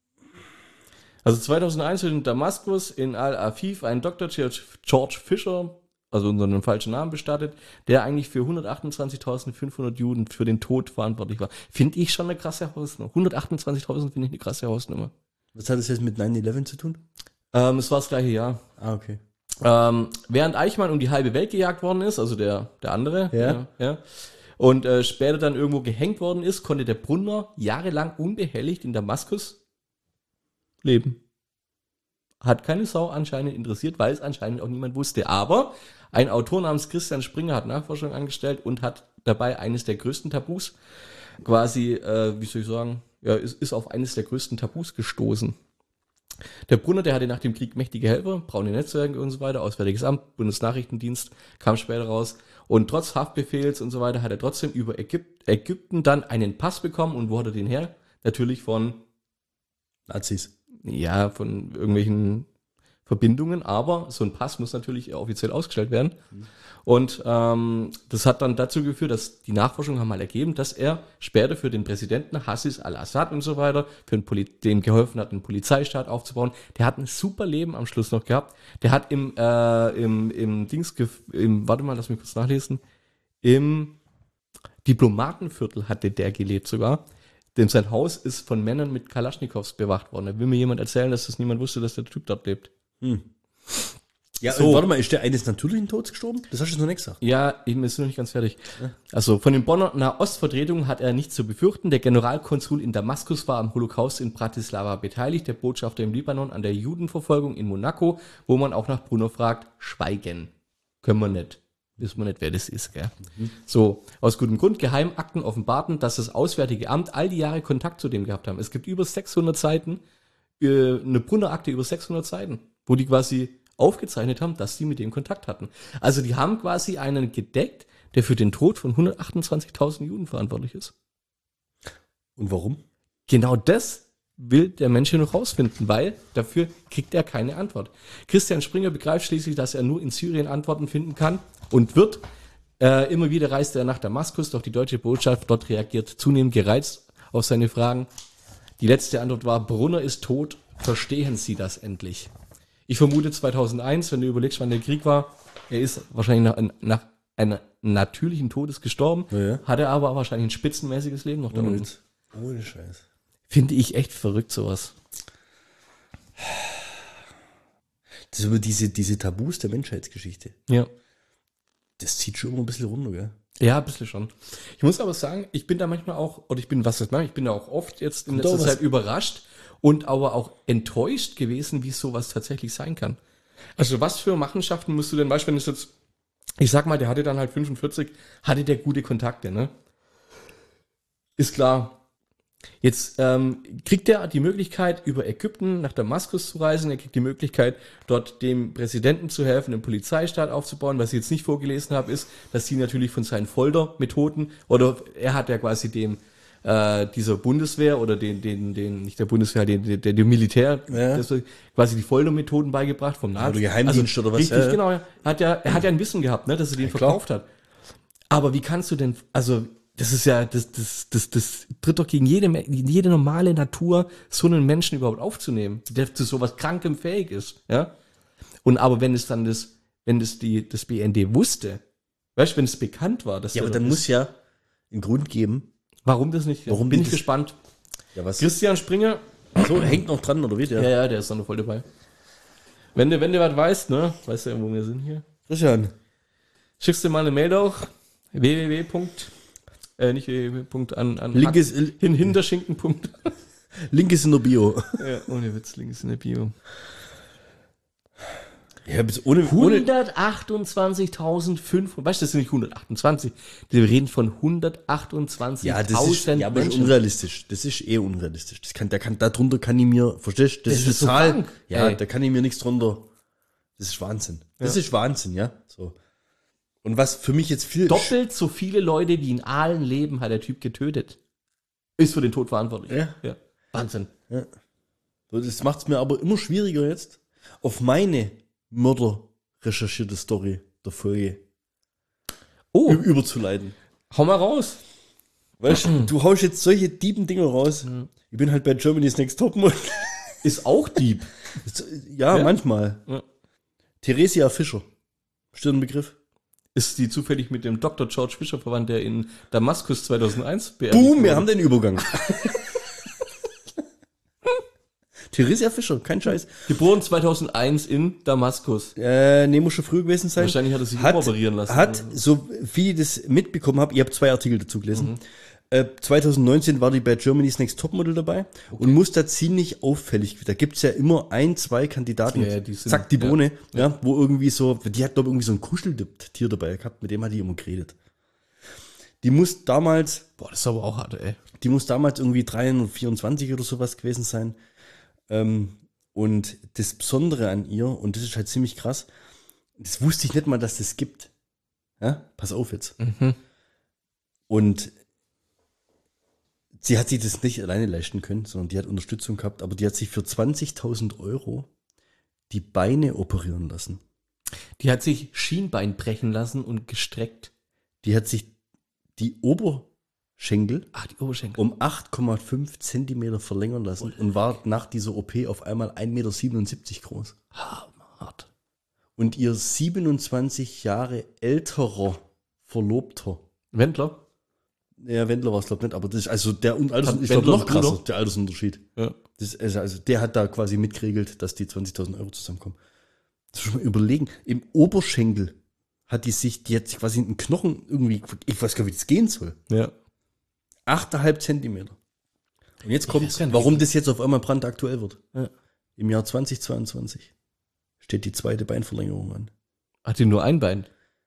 Also zweitausendeins wird in Damaskus in Al-Afif ein Doktor George Fischer, also unter einem falschen Namen bestattet, der eigentlich für hundertachtundzwanzigtausendfünfhundert Juden für den Tod verantwortlich war. Finde ich schon eine krasse Hausnummer. hundertachtundzwanzigtausend finde ich eine krasse Hausnummer. Was hat das jetzt mit nine eleven zu tun? Ähm, es war das gleiche Jahr. Ah, okay. Ähm, während Eichmann um die halbe Welt gejagt worden ist, also der, der andere, Ja. ja, ja und äh, später dann irgendwo gehängt worden ist, konnte der Brunner jahrelang unbehelligt in Damaskus leben. Hat keine Sau anscheinend interessiert, weil es anscheinend auch niemand wusste. Aber ein Autor namens Christian Springer hat Nachforschung angestellt und hat dabei eines der größten Tabus quasi, äh, wie soll ich sagen, ja, ist, ist auf eines der größten Tabus gestoßen. Der Brunner, der hatte nach dem Krieg mächtige Helfer, braune Netzwerke und so weiter, Auswärtiges Amt, Bundesnachrichtendienst, kam später raus. Und trotz Haftbefehls und so weiter hat er trotzdem über Ägypt, Ägypten dann einen Pass bekommen. Und wo hat er den her? Natürlich von Nazis. ja, von irgendwelchen Verbindungen, aber so ein Pass muss natürlich offiziell ausgestellt werden. Mhm. Und ähm, das hat dann dazu geführt, dass die Nachforschungen haben mal ergeben, dass er später für den Präsidenten Hassis al-Assad und so weiter, für den Poli- dem geholfen hat, einen Polizeistaat aufzubauen. Der hat ein super Leben am Schluss noch gehabt. Der hat im, äh, im, im Dings, gef- im, warte mal, lass mich kurz nachlesen, im Diplomatenviertel hatte der gelebt sogar. Denn sein Haus ist von Männern mit Kalaschnikows bewacht worden. Da will mir jemand erzählen, dass das niemand wusste, dass der Typ dort lebt. Hm. Ja, So. so. Warte mal, ist der eines natürlichen Todes gestorben? Das hast du noch nicht gesagt. Ja, ich bin jetzt noch nicht ganz fertig. Also von den Bonner Nahostvertretungen hat er nichts zu befürchten. Der Generalkonsul in Damaskus war am Holocaust in Bratislava beteiligt. Der Botschafter im Libanon an der Judenverfolgung in Monaco, wo man auch nach Brunner fragt, schweigen. Können wir nicht. Wissen wir nicht, wer das ist, gell? Mhm. So, aus gutem Grund, Geheimakten offenbarten, dass das Auswärtige Amt all die Jahre Kontakt zu dem gehabt haben. Es gibt über sechshundert Seiten, äh, eine Brunner-Akte über sechshundert Seiten, wo die quasi aufgezeichnet haben, dass sie mit dem Kontakt hatten. Also die haben quasi einen gedeckt, der für den Tod von hundertachtundzwanzigtausend Juden verantwortlich ist. Und warum? Genau das will der Mensch hier noch rausfinden, weil dafür kriegt er keine Antwort. Christian Springer begreift schließlich, dass er nur in Syrien Antworten finden kann und wird. Äh, immer wieder reist er nach Damaskus, doch die deutsche Botschaft dort reagiert zunehmend gereizt auf seine Fragen. Die letzte Antwort war, Brunner ist tot, verstehen Sie das endlich? Ich vermute zweitausendeins, wenn du überlegst, wann der Krieg war, er ist wahrscheinlich nach, nach einem natürlichen Todes gestorben, Ja, ja. hat er aber wahrscheinlich ein spitzenmäßiges Leben noch da unten. Und ohne Scheiß. Finde ich echt verrückt, sowas. Das ist aber diese, diese Tabus der Menschheitsgeschichte. Ja. Das zieht schon immer ein bisschen runter, gell? Ja, ein bisschen schon. Ich muss aber sagen, ich bin da manchmal auch, oder ich bin, was das mache, ich bin da auch oft jetzt in Kommt letzter auch was- Zeit überrascht und aber auch enttäuscht gewesen, wie sowas tatsächlich sein kann. Also was für Machenschaften musst du denn, weißt du, wenn es jetzt, ich sag mal, der hatte dann halt fünfundvierzig, hatte der gute Kontakte, ne? Ist klar. Jetzt ähm, kriegt er die Möglichkeit, über Ägypten nach Damaskus zu reisen. Er kriegt die Möglichkeit, dort dem Präsidenten zu helfen, einen Polizeistaat aufzubauen. Was ich jetzt nicht vorgelesen habe, ist, dass sie natürlich von seinen Foltermethoden, oder er hat ja quasi dem äh, dieser Bundeswehr oder den, den, den, nicht der Bundeswehr, den, der, der, der Militär, Ja. das, quasi die Foltermethoden beigebracht vom Nazi. Oder Geheimdienst oder was, Richtig, ja. genau. Er hat ja, er hat ja ein Wissen gehabt, ne, dass er den klar. verkauft hat. Aber wie kannst du denn, also, das ist ja, das, das, das, das tritt doch gegen jede, jede normale Natur, so einen Menschen überhaupt aufzunehmen, der zu sowas Krankem fähig ist, ja. Und aber wenn es dann das, wenn das die, das B N D wusste, weißt du, wenn es bekannt war, dass Ja, der aber dann dort muss ist, ja einen Grund geben. warum das nicht, Warum bin die ich das- gespannt. Ja, was? Christian Springer, So, hängt noch dran, oder wie? ja, Der? ja, der ist dann noch voll dabei. Wenn du, wenn du was weißt, ne, weißt du ja, wo wir sind hier. Christian. Schickst du mal eine Mail auch, www. Äh, nicht www. an, an Linkes, hin, hinterschinken. Punkt. Link ist in der Bio. Ja, ohne Witz, links in der Bio. Ja, bis ohne, ohne, hundertachtundzwanzigtausendfünfhundert, weißt du, das sind nicht hundertachtundzwanzig, wir reden von ja, das ist, hundertachtundzwanzigtausend ja, aber das ist Menschen. unrealistisch. Das ist eh unrealistisch. Das kann, der kann, darunter kann ich mir, verstehst du? Das, Das ist eine ist so Zahl. krank, Ja, ey. da kann ich mir nichts drunter. Das ist Wahnsinn. Das ist Wahnsinn, ja. So. Und was für mich jetzt viel, Doppelt so viele Leute, wie in allen leben, hat der Typ getötet. Ist für den Tod verantwortlich. Ja. ja. Wahnsinn. So, das macht es mir aber immer schwieriger jetzt, auf meine Mörder recherchierte Story der Folge Oh, ü- überzuleiten. hau mal raus. Weißt du, du haust jetzt solche dieben Dinger raus. Ich bin halt bei Germany's Next Topmodel. Ist auch Dieb. Ja, Ja. manchmal. Ja. Theresia Fischer. Stimmt ein Begriff? Ist die zufällig mit dem Doktor George Fischer verwandt, der in Damaskus zweitausendeins beerdigt Boom, wir wurde? haben den Übergang. Theresia Fischer, kein Scheiß. Geboren zweitausendeins in Damaskus. Äh, nee, muss schon früh gewesen sein. Wahrscheinlich hat er sich hat, umoperieren lassen. Hat, so wie ich das mitbekommen habe, ich habe zwei Artikel dazu gelesen. Äh, zweitausendneunzehn war die bei Germany's Next Topmodel dabei und muss da ziemlich auffällig. Da gibt's ja immer ein, zwei Kandidaten. Ja, ja, die sind- Zack, die ja. Bohne, ja. wo irgendwie so, die hat glaube irgendwie so ein Kuscheltier dabei gehabt, mit dem hat die immer geredet. Die muss damals, Boah, das ist aber auch hart, ey. die muss damals irgendwie dreihundertvierundzwanzig oder sowas gewesen sein. Ähm, und das Besondere an ihr, und das ist halt ziemlich krass, das wusste ich nicht mal, dass das gibt. Ja, pass auf jetzt. Mhm. Und sie hat sich das nicht alleine leisten können, sondern die hat Unterstützung gehabt, aber die hat sich für zwanzigtausend Euro die Beine operieren lassen. Die hat sich Schienbein brechen lassen und gestreckt. Die hat sich die Oberschenkel Ach, die Oberschenkel. um acht Komma fünf Zentimeter verlängern lassen und war nach dieser O P auf einmal ein Meter siebenundsiebzig groß. Hart. Und ihr siebenundzwanzig Jahre älterer Verlobter, Wendler? ja, Wendler war es glaube ich nicht, aber das ist also der Un- Alters, Hat ich glaub, Wendler noch einen Bruder? krasser, der Altersunterschied. Ja. Das ist also der hat da quasi mitgeregelt, dass die zwanzigtausend Euro zusammenkommen. Das muss man überlegen. Im Oberschenkel hat die sich, die hat sich quasi einen Knochen irgendwie, ich weiß gar nicht, wie das gehen soll. Ja. achteinhalb Zentimeter. Und jetzt kommt, weiß gar nicht, warum wie- das jetzt auf einmal brandaktuell wird. Ja. Im Jahr zweitausendzweiundzwanzig steht die zweite Beinverlängerung an. Hat die nur ein Bein?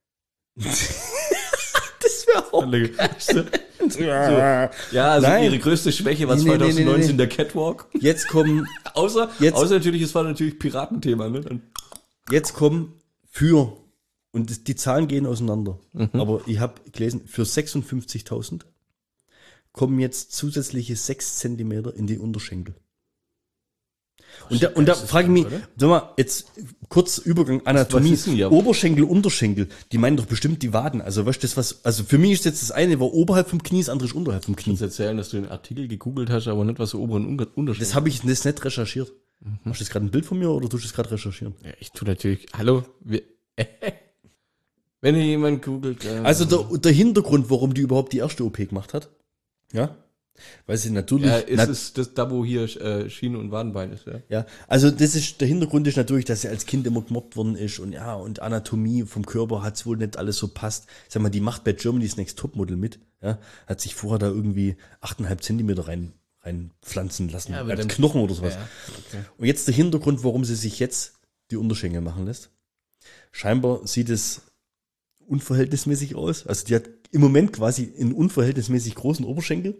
Das wäre auch. so. Ja, also Nein. ihre größte Schwäche war Nee, nee, nee, zweitausendneunzehn nee, nee. der Catwalk. Jetzt kommen, Außer, Jetzt- außer natürlich, es war natürlich Piratenthema, ne? Dann, jetzt kommen für, und das, die Zahlen gehen auseinander, aber ich habe gelesen, für sechsundfünfzigtausend kommen jetzt zusätzliche sechs Zentimeter in die Unterschenkel. Und da, und da frage ich mich, oder? sag mal, jetzt kurz Übergang Anatomie, was ist denn hier? Oberschenkel, Unterschenkel, die meinen doch bestimmt die Waden. Also weißt du, das was, also für mich ist jetzt das eine war oberhalb vom Knie, das andere ist unterhalb vom Knie. kannst erzählen, dass du den Artikel gegoogelt hast, aber nicht was so oberen Unter Unterschied. Das habe ich das nicht recherchiert. Hast du jetzt gerade ein Bild von mir oder tust du das gerade recherchieren? Ja, ich tue natürlich, hallo, wir, wenn hier jemand googelt. Äh, Also der, der Hintergrund, warum die überhaupt die erste O P gemacht hat, ja, weil sie natürlich, ja, ist na, es das, da wo hier äh, Schiene und Wadenbein ist, ja. ja, also das ist, der Hintergrund ist natürlich, dass sie als Kind immer gemobbt worden ist und ja, und Anatomie vom Körper hat's wohl nicht alles so passt. Sag mal, die macht bei Germany's Next Topmodel mit, ja, hat sich vorher da irgendwie achteinhalb Zentimeter rein, reinpflanzen lassen, Ja, aber als dann- Knochen oder sowas. Ja, okay. Und jetzt der Hintergrund, warum sie sich jetzt die Unterschenkel machen lässt. Scheinbar sieht es unverhältnismäßig aus. Also die hat im Moment quasi einen unverhältnismäßig großen Oberschenkel.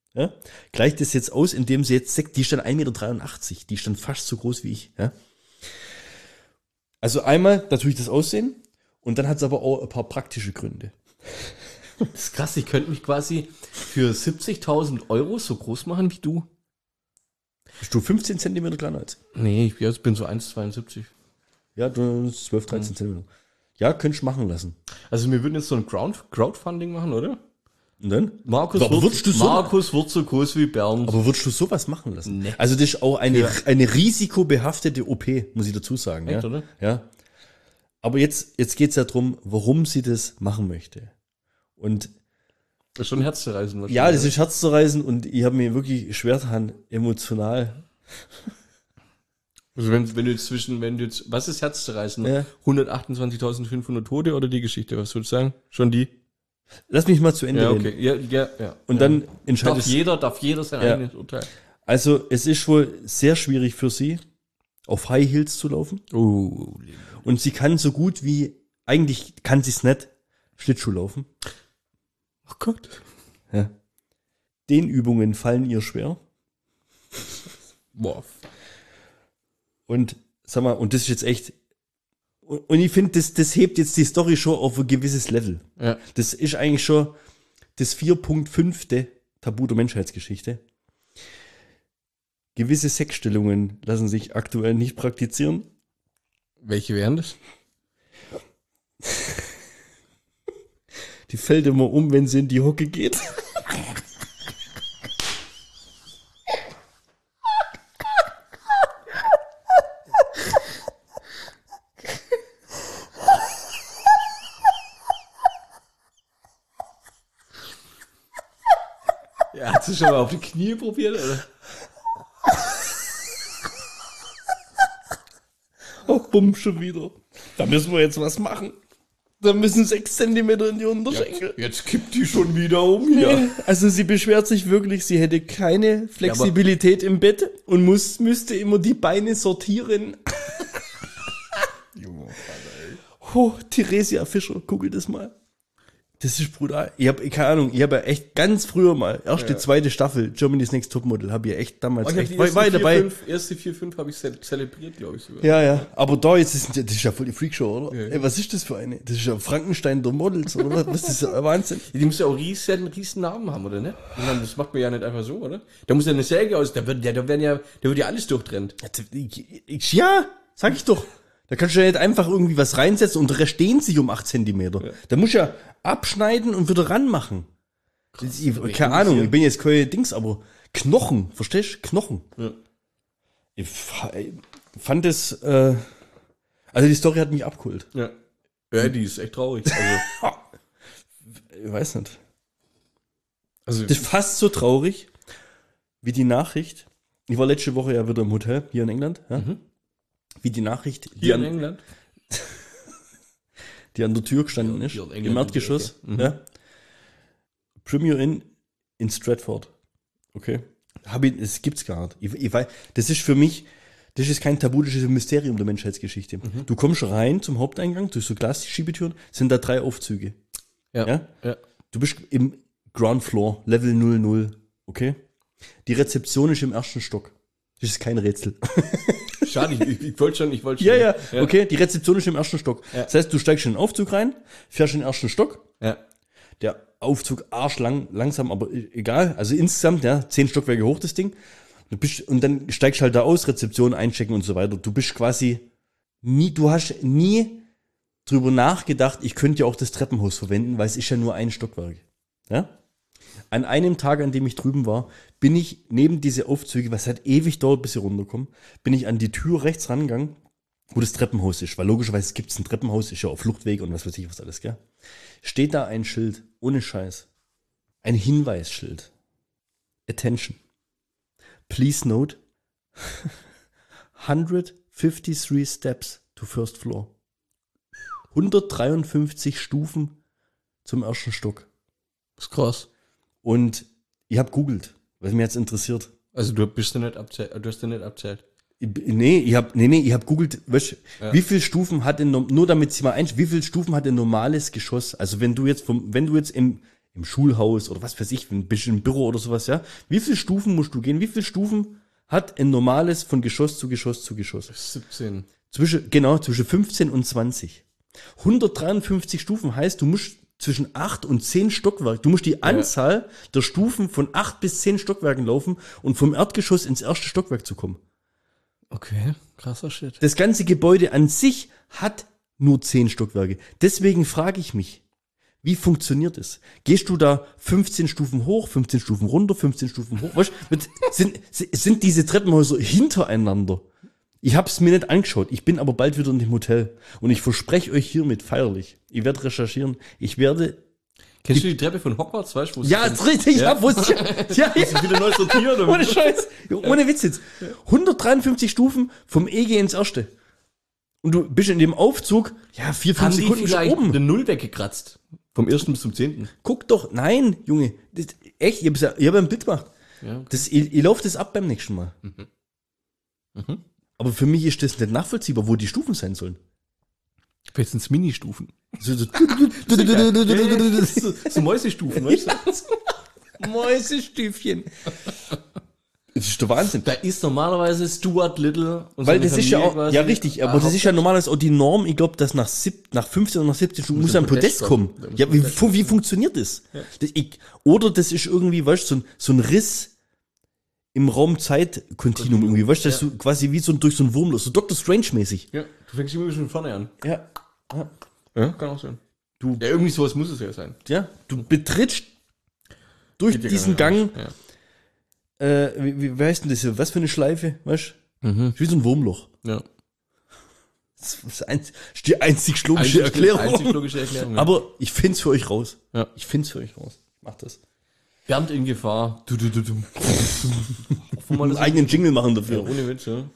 Ja? Gleicht das jetzt aus, indem sie jetzt sagt, die ist dann ein Meter dreiundachtzig, die ist dann fast so groß wie ich. Ja? Also einmal natürlich das Aussehen und dann hat es aber auch ein paar praktische Gründe. Das ist krass, ich könnte mich quasi für siebzigtausend Euro so groß machen wie du. Bist du fünfzehn Zentimeter kleiner als ich? Nee, ich bin- bin so eins Komma zweiundsiebzig. Ja, du bist zwölf, dreizehn Zentimeter. Ja, könntest du machen lassen. Also wir würden jetzt so ein Crowd Crowdfunding machen, oder? Und dann? Markus, Aber wird, würdest du so- Markus wird so groß wie Bernd. Aber würdest du sowas machen lassen? Nee. Also das ist auch eine, Ja. eine risikobehaftete O P, muss ich dazu sagen. Echt, ja? oder? Ja. Aber jetzt, jetzt geht's ja darum, warum sie das machen möchte. Und Das ist schon herzzerreißend. wahrscheinlich, ja, das oder? ist herzzerreißend und ich habe mir wirklich schwer getan, emotional. Also wenn, wenn du jetzt zwischen, wenn du jetzt, was ist herzzerreißend? Ja. hundertachtundzwanzigtausendfünfhundert Tote oder die Geschichte? Was würdest du sagen? Schon die? Lass mich mal zu Ende Ja, reden. okay. Ja, ja, ja. Und ja. dann darf entscheidest jeder, darf jeder sein Ja. eigenes Urteil. Also es ist wohl sehr schwierig für sie, auf High Heels zu laufen. Oh, Und sie kann so gut wie, eigentlich kann sie es nicht, Schlittschuh laufen. oh Gott. Ja. Dehnübungen fallen ihr schwer. Boah. Und sag mal, und das ist jetzt echt. Und, und ich finde, das, das hebt jetzt die Story schon auf ein gewisses Level. Ja. Das ist eigentlich schon das vier Punkt fünf. Tabu der Menschheitsgeschichte. Gewisse Sexstellungen lassen sich aktuell nicht praktizieren. Welche wären das? Die fällt immer um, wenn sie in die Hocke geht. Ja, hast du schon mal auf die Knie probiert, oder? Oh, bumm, schon wieder. Da müssen wir jetzt was machen. Da müssen sechs Zentimeter in die Unterschenkel. Jetzt kippt die schon wieder um hier. Nee, also sie beschwert sich wirklich, sie hätte keine Flexibilität im Bett und muss, müsste immer die Beine sortieren. Oh, Theresia Fischer, google das mal. Das ist brutal. Ich habe keine Ahnung, ich habe ja echt ganz früher mal, erste, zweite Staffel, Germany's Next Topmodel, habe ich echt damals Oh, ich hab echt, die war, ersten war ich vier, dabei. Fünf, erste vier, fünf habe ich ze- zelebriert, glaube ich sogar. Ja, ja, aber da jetzt ist, das ist ja voll die Freakshow, oder? Ja, ja. Ey, was ist das für eine? Das ist ja Frankenstein der Models, oder was? Was ist das ja Wahnsinn? Die muss ja auch riesen, riesen Namen haben, oder nicht? Ich meine, das macht man ja nicht einfach so, oder? Da muss ja eine Säge aus, da wird, ja, da werden ja, da wird ja alles durchtrennt. Ja, sag ich doch. Da kannst du ja nicht einfach irgendwie was reinsetzen und der Rest dehnt sich um acht Zentimeter. Ja. Da musst du ja abschneiden und wieder ranmachen. Das, ich, aber keine ich Ahnung, hier- ich bin jetzt kein Dings, aber Knochen, verstehst du? Knochen. Ja. Ich fa- ich fand es, äh, also die Story hat mich abgeholt. Ja. Ja, die ist echt traurig. Also, Ich weiß nicht. also Das ist fast so traurig wie die Nachricht. Ich war letzte Woche ja wieder im Hotel hier in England. Ja? Mhm. Wie die Nachricht, die hier in an, England. die an der Tür gestanden Ja, ist, hier in England im Erdgeschoss. um die Ecke. Mhm. Ja. Premier Inn in Stratford. Okay. Hab ich, das gibt's gar nicht. Ich, ich weiß, das ist für mich, das ist kein Tabu, das ist ein Mysterium der Menschheitsgeschichte. Mhm. Du kommst rein zum Haupteingang, durch so Glasschiebetüren, sind da drei Aufzüge. Ja. Ja? Ja. Du bist im Ground Floor, Level null null. Okay? Die Rezeption ist im ersten Stock. Das ist kein Rätsel. Schade, ich, ich, ich wollte schon, ich wollte schon. Ja, ja, okay, die Rezeption ist im ersten Stock. Ja. Das heißt, du steigst in den Aufzug rein, fährst in den ersten Stock, Ja. der Aufzug arschlang, langsam, aber e- egal, also insgesamt, ja, zehn Stockwerke hoch das Ding. Du bist, und dann steigst halt da aus, Rezeption einchecken und so weiter. Du bist quasi nie, du hast nie drüber nachgedacht, ich könnte ja auch das Treppenhaus verwenden, weil es ist ja nur ein Stockwerk. Ja? An einem Tag, an dem ich drüben war, bin ich neben diese Aufzüge, was halt ewig dauert, bis sie runterkommen, bin ich an die Tür rechts rangegangen, wo das Treppenhaus ist, weil logischerweise gibt es ein Treppenhaus, ist ja auf Fluchtweg und was weiß ich was alles, gell? Steht da ein Schild, ohne Scheiß. Ein Hinweisschild. Attention. Please note, hundertfifty-three steps to first floor. hundertdreiundfünfzig Stufen zum ersten Stock. Das ist krass. Und ich habe googelt, was mich jetzt interessiert. Also du bist ja nicht abzählt, du hast ja nicht abzählt. Ich, nee, ich habe nee, nee, ich habe googelt, weißt, Ja. wie viele Stufen hat denn, nur damit sie mal ein, wie viele Stufen hat ein normales Geschoss? Also wenn du jetzt vom, wenn du jetzt im, im Schulhaus oder was weiß ich, ein bisschen im Büro oder sowas, ja. Wie viele Stufen musst du gehen? Wie viele Stufen hat ein normales von Geschoss zu Geschoss zu Geschoss? siebzehn. Zwischen, genau, zwischen fünfzehn und zwanzig. hundertdreiundfünfzig Stufen heißt, du musst zwischen acht und zehn Stockwerke, du musst die Anzahl der Stufen von acht bis zehn Stockwerken laufen und vom Erdgeschoss ins erste Stockwerk zu kommen. Okay, krasser Shit. Das ganze Gebäude an sich hat nur zehn Stockwerke. Deswegen frage ich mich, wie funktioniert es? Gehst du da fünfzehn Stufen hoch, fünfzehn Stufen runter, fünfzehn Stufen hoch? Weißt, mit, sind, sind diese Treppenhäuser hintereinander? Ich habe es mir nicht angeschaut. Ich bin aber bald wieder in dem Hotel. Und ich verspreche euch hiermit feierlich, ich werde recherchieren. Ich werde... Kennst du die Treppe von Hogwarts, weißt du? Ja, ist richtig. Ja, ja, wo es, ja, ja, ja. wieder neu sortieren. Ohne Scheiß. Ohne Witz jetzt. hundertdreiundfünfzig Stufen vom E G ins Erste. Und du bist in dem Aufzug, ja, vier, fünf Haben die Sekunden vielleicht oben. eine Null weggekratzt? Vom ersten bis zum zehnten. Guck doch, nein, Junge, das, echt, ich hab's ja, ich hab ja ein Bild gemacht. Ja, okay. Das, ich, ich laufe das ab beim nächsten Mal. Mhm. Mhm. Aber für mich ist das nicht nachvollziehbar, wo die Stufen sein sollen. Vielleicht sind es Ministufen. So, so, so, so Mäusestufen, weißt du? Mäusestüfchen. Das ist der Wahnsinn. Da ist normalerweise Stuart Little. Und Weil seine das ist ja Familie auch, quasi. ja richtig, aber Ah, das ist ja normalerweise auch die Norm. Ich glaube, dass nach, sieb, nach fünfzehn oder nach siebzehn Stunden muss ein ein Podest Podest kommen. kommen. Da muss Ja, ein wie, Podest fu- wie funktioniert das? das ich, oder das ist irgendwie, weißt du, so ein, so ein Riss im Raum-Zeit-Kontinuum irgendwie, weißt du, das ist so quasi wie so ein, durch so ein Wurmloch, so Doctor Strange-mäßig. Ja, du fängst immer schon vorne an. Ja. ja. Ja, kann auch sein. Du, Ja, irgendwie sowas muss es ja sein. ja, du betrittst durch Geht ja diesen gar Gang, nicht anders. äh, wie, wie, wie heißt denn das hier? Was für eine Schleife, weißt du? Mhm. Wie so ein Wurmloch. Ja. Das ist ein- ist die einzig logische Erklärung. Einzig logische Erklärung. Ja. Aber ich find's für euch raus. Ja. Ich find's für euch raus. Mach das. Bernd in Gefahr. Du, du, du, du. Hoffen wir mal, Einen das eigenen Jingle machen ja, dafür. ohne Witz, ja.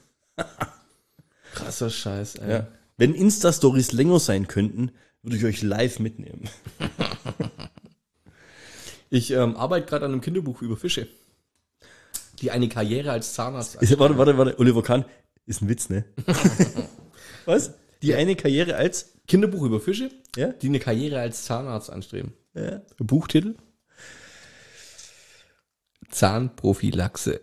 Krasser Scheiß, ey. Ja. Wenn Insta-Stories länger sein könnten, würde ich euch live mitnehmen. Ich ähm, arbeite gerade an einem Kinderbuch über Fische. Die eine Karriere als Zahnarzt. Ist, warte, warte, warte. Oliver Kahn ist ein Witz, ne? Was? Die eine Karriere als? Kinderbuch über Fische, Ja? die eine Karriere als Zahnarzt anstreben. Ja. Buchtitel? Zahnprophylaxe.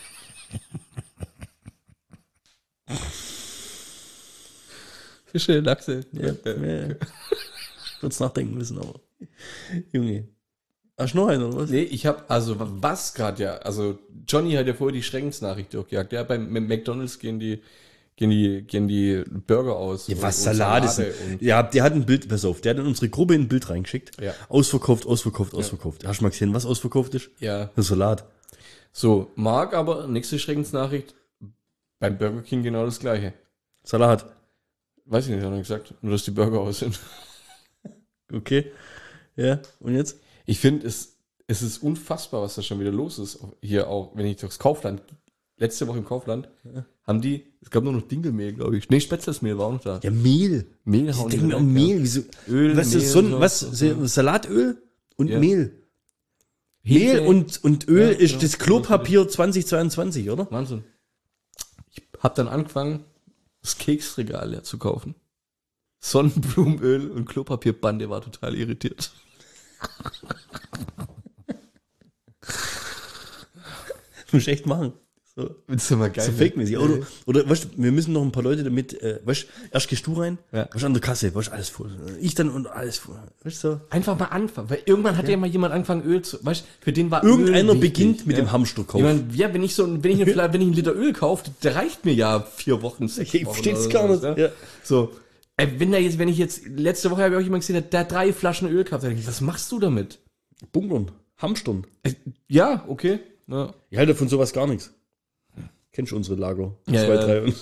Fische, Lachse. Ja. ja. Kurz nachdenken müssen, aber. Junge. Hast du noch einen, oder was? Nee, ich habe also was gerade ja, also Johnny hat ja vorher die Schreckensnachricht durchgejagt. Ja, beim mit McDonald's gehen die gehen die gehen die Burger aus. Ja, und- was und Salat ist. Salate und- Ja, der hat ein Bild, pass auf, der hat in unsere Gruppe ein Bild reingeschickt. Ja. Ausverkauft, ausverkauft, ausverkauft. Hast du mal gesehen, was ausverkauft ist? Ja. Der Salat. So, Marc aber, nächste Schreckensnachricht, beim Burger King genau das gleiche. Salat. Weiß ich nicht, hat er gesagt. Nur, dass die Burger aus sind. Okay. Ja, und jetzt? Ich finde, es, es ist unfassbar, was da schon wieder los ist. Hier auch, wenn ich durchs Kaufland, letzte Woche im Kaufland, Ja. haben die, es gab nur noch Dinkelmehl, glaube ich. Nee, Spätzlesmehl war auch noch da. Ja, Mehl. Mehl Ich hauen denke die mir auch weg, Mehl. Wieso? Öl, was Mehl, ist so ein, so- was? so- Salatöl und Ja. Mehl. Hefe. Mehl und, und Öl Ja, ist genau. das Klopapier zweitausendzweiundzwanzig, oder? Wahnsinn. Ich hab dann angefangen, das Keksregal leer zu kaufen. Sonnenblumenöl und Klopapierbande war total irritiert. Das muss ich echt machen. So, Findest du mal geil? so fake-mäßig. Oder, oder weißt du, wir müssen noch ein paar Leute damit, äh, weißt du, erst gehst du rein, Ja. weißt du, an der Kasse, weißt du, alles voll. Ich dann und alles voll. Weißt du, so. Einfach mal anfangen, weil irgendwann hat ja, mal jemand angefangen Öl zu, weißt du, für den war Irgendeiner Öl wichtig, beginnt mit ja. dem Hamsterkauf. Ich mein, ja, wenn ich so, ein- wenn ich, eine, Fla- wenn ich einen Liter Öl kaufe, der reicht mir ja vier Wochen, sechs Ich Wochen. versteh's oder gar sowas, nicht. Ja. Ja. So, ey, wenn da jetzt, wenn ich jetzt, letzte Woche habe ich auch jemand gesehen, der, der hat drei Flaschen Öl gehabt, da denk ich, was machst du damit? Bunkern, Hamstern. Äh, Ja, okay. Ja. Ich halte von sowas gar nichts. Kennst du unsere Lager? Ja, Zwei, ja. drei. Und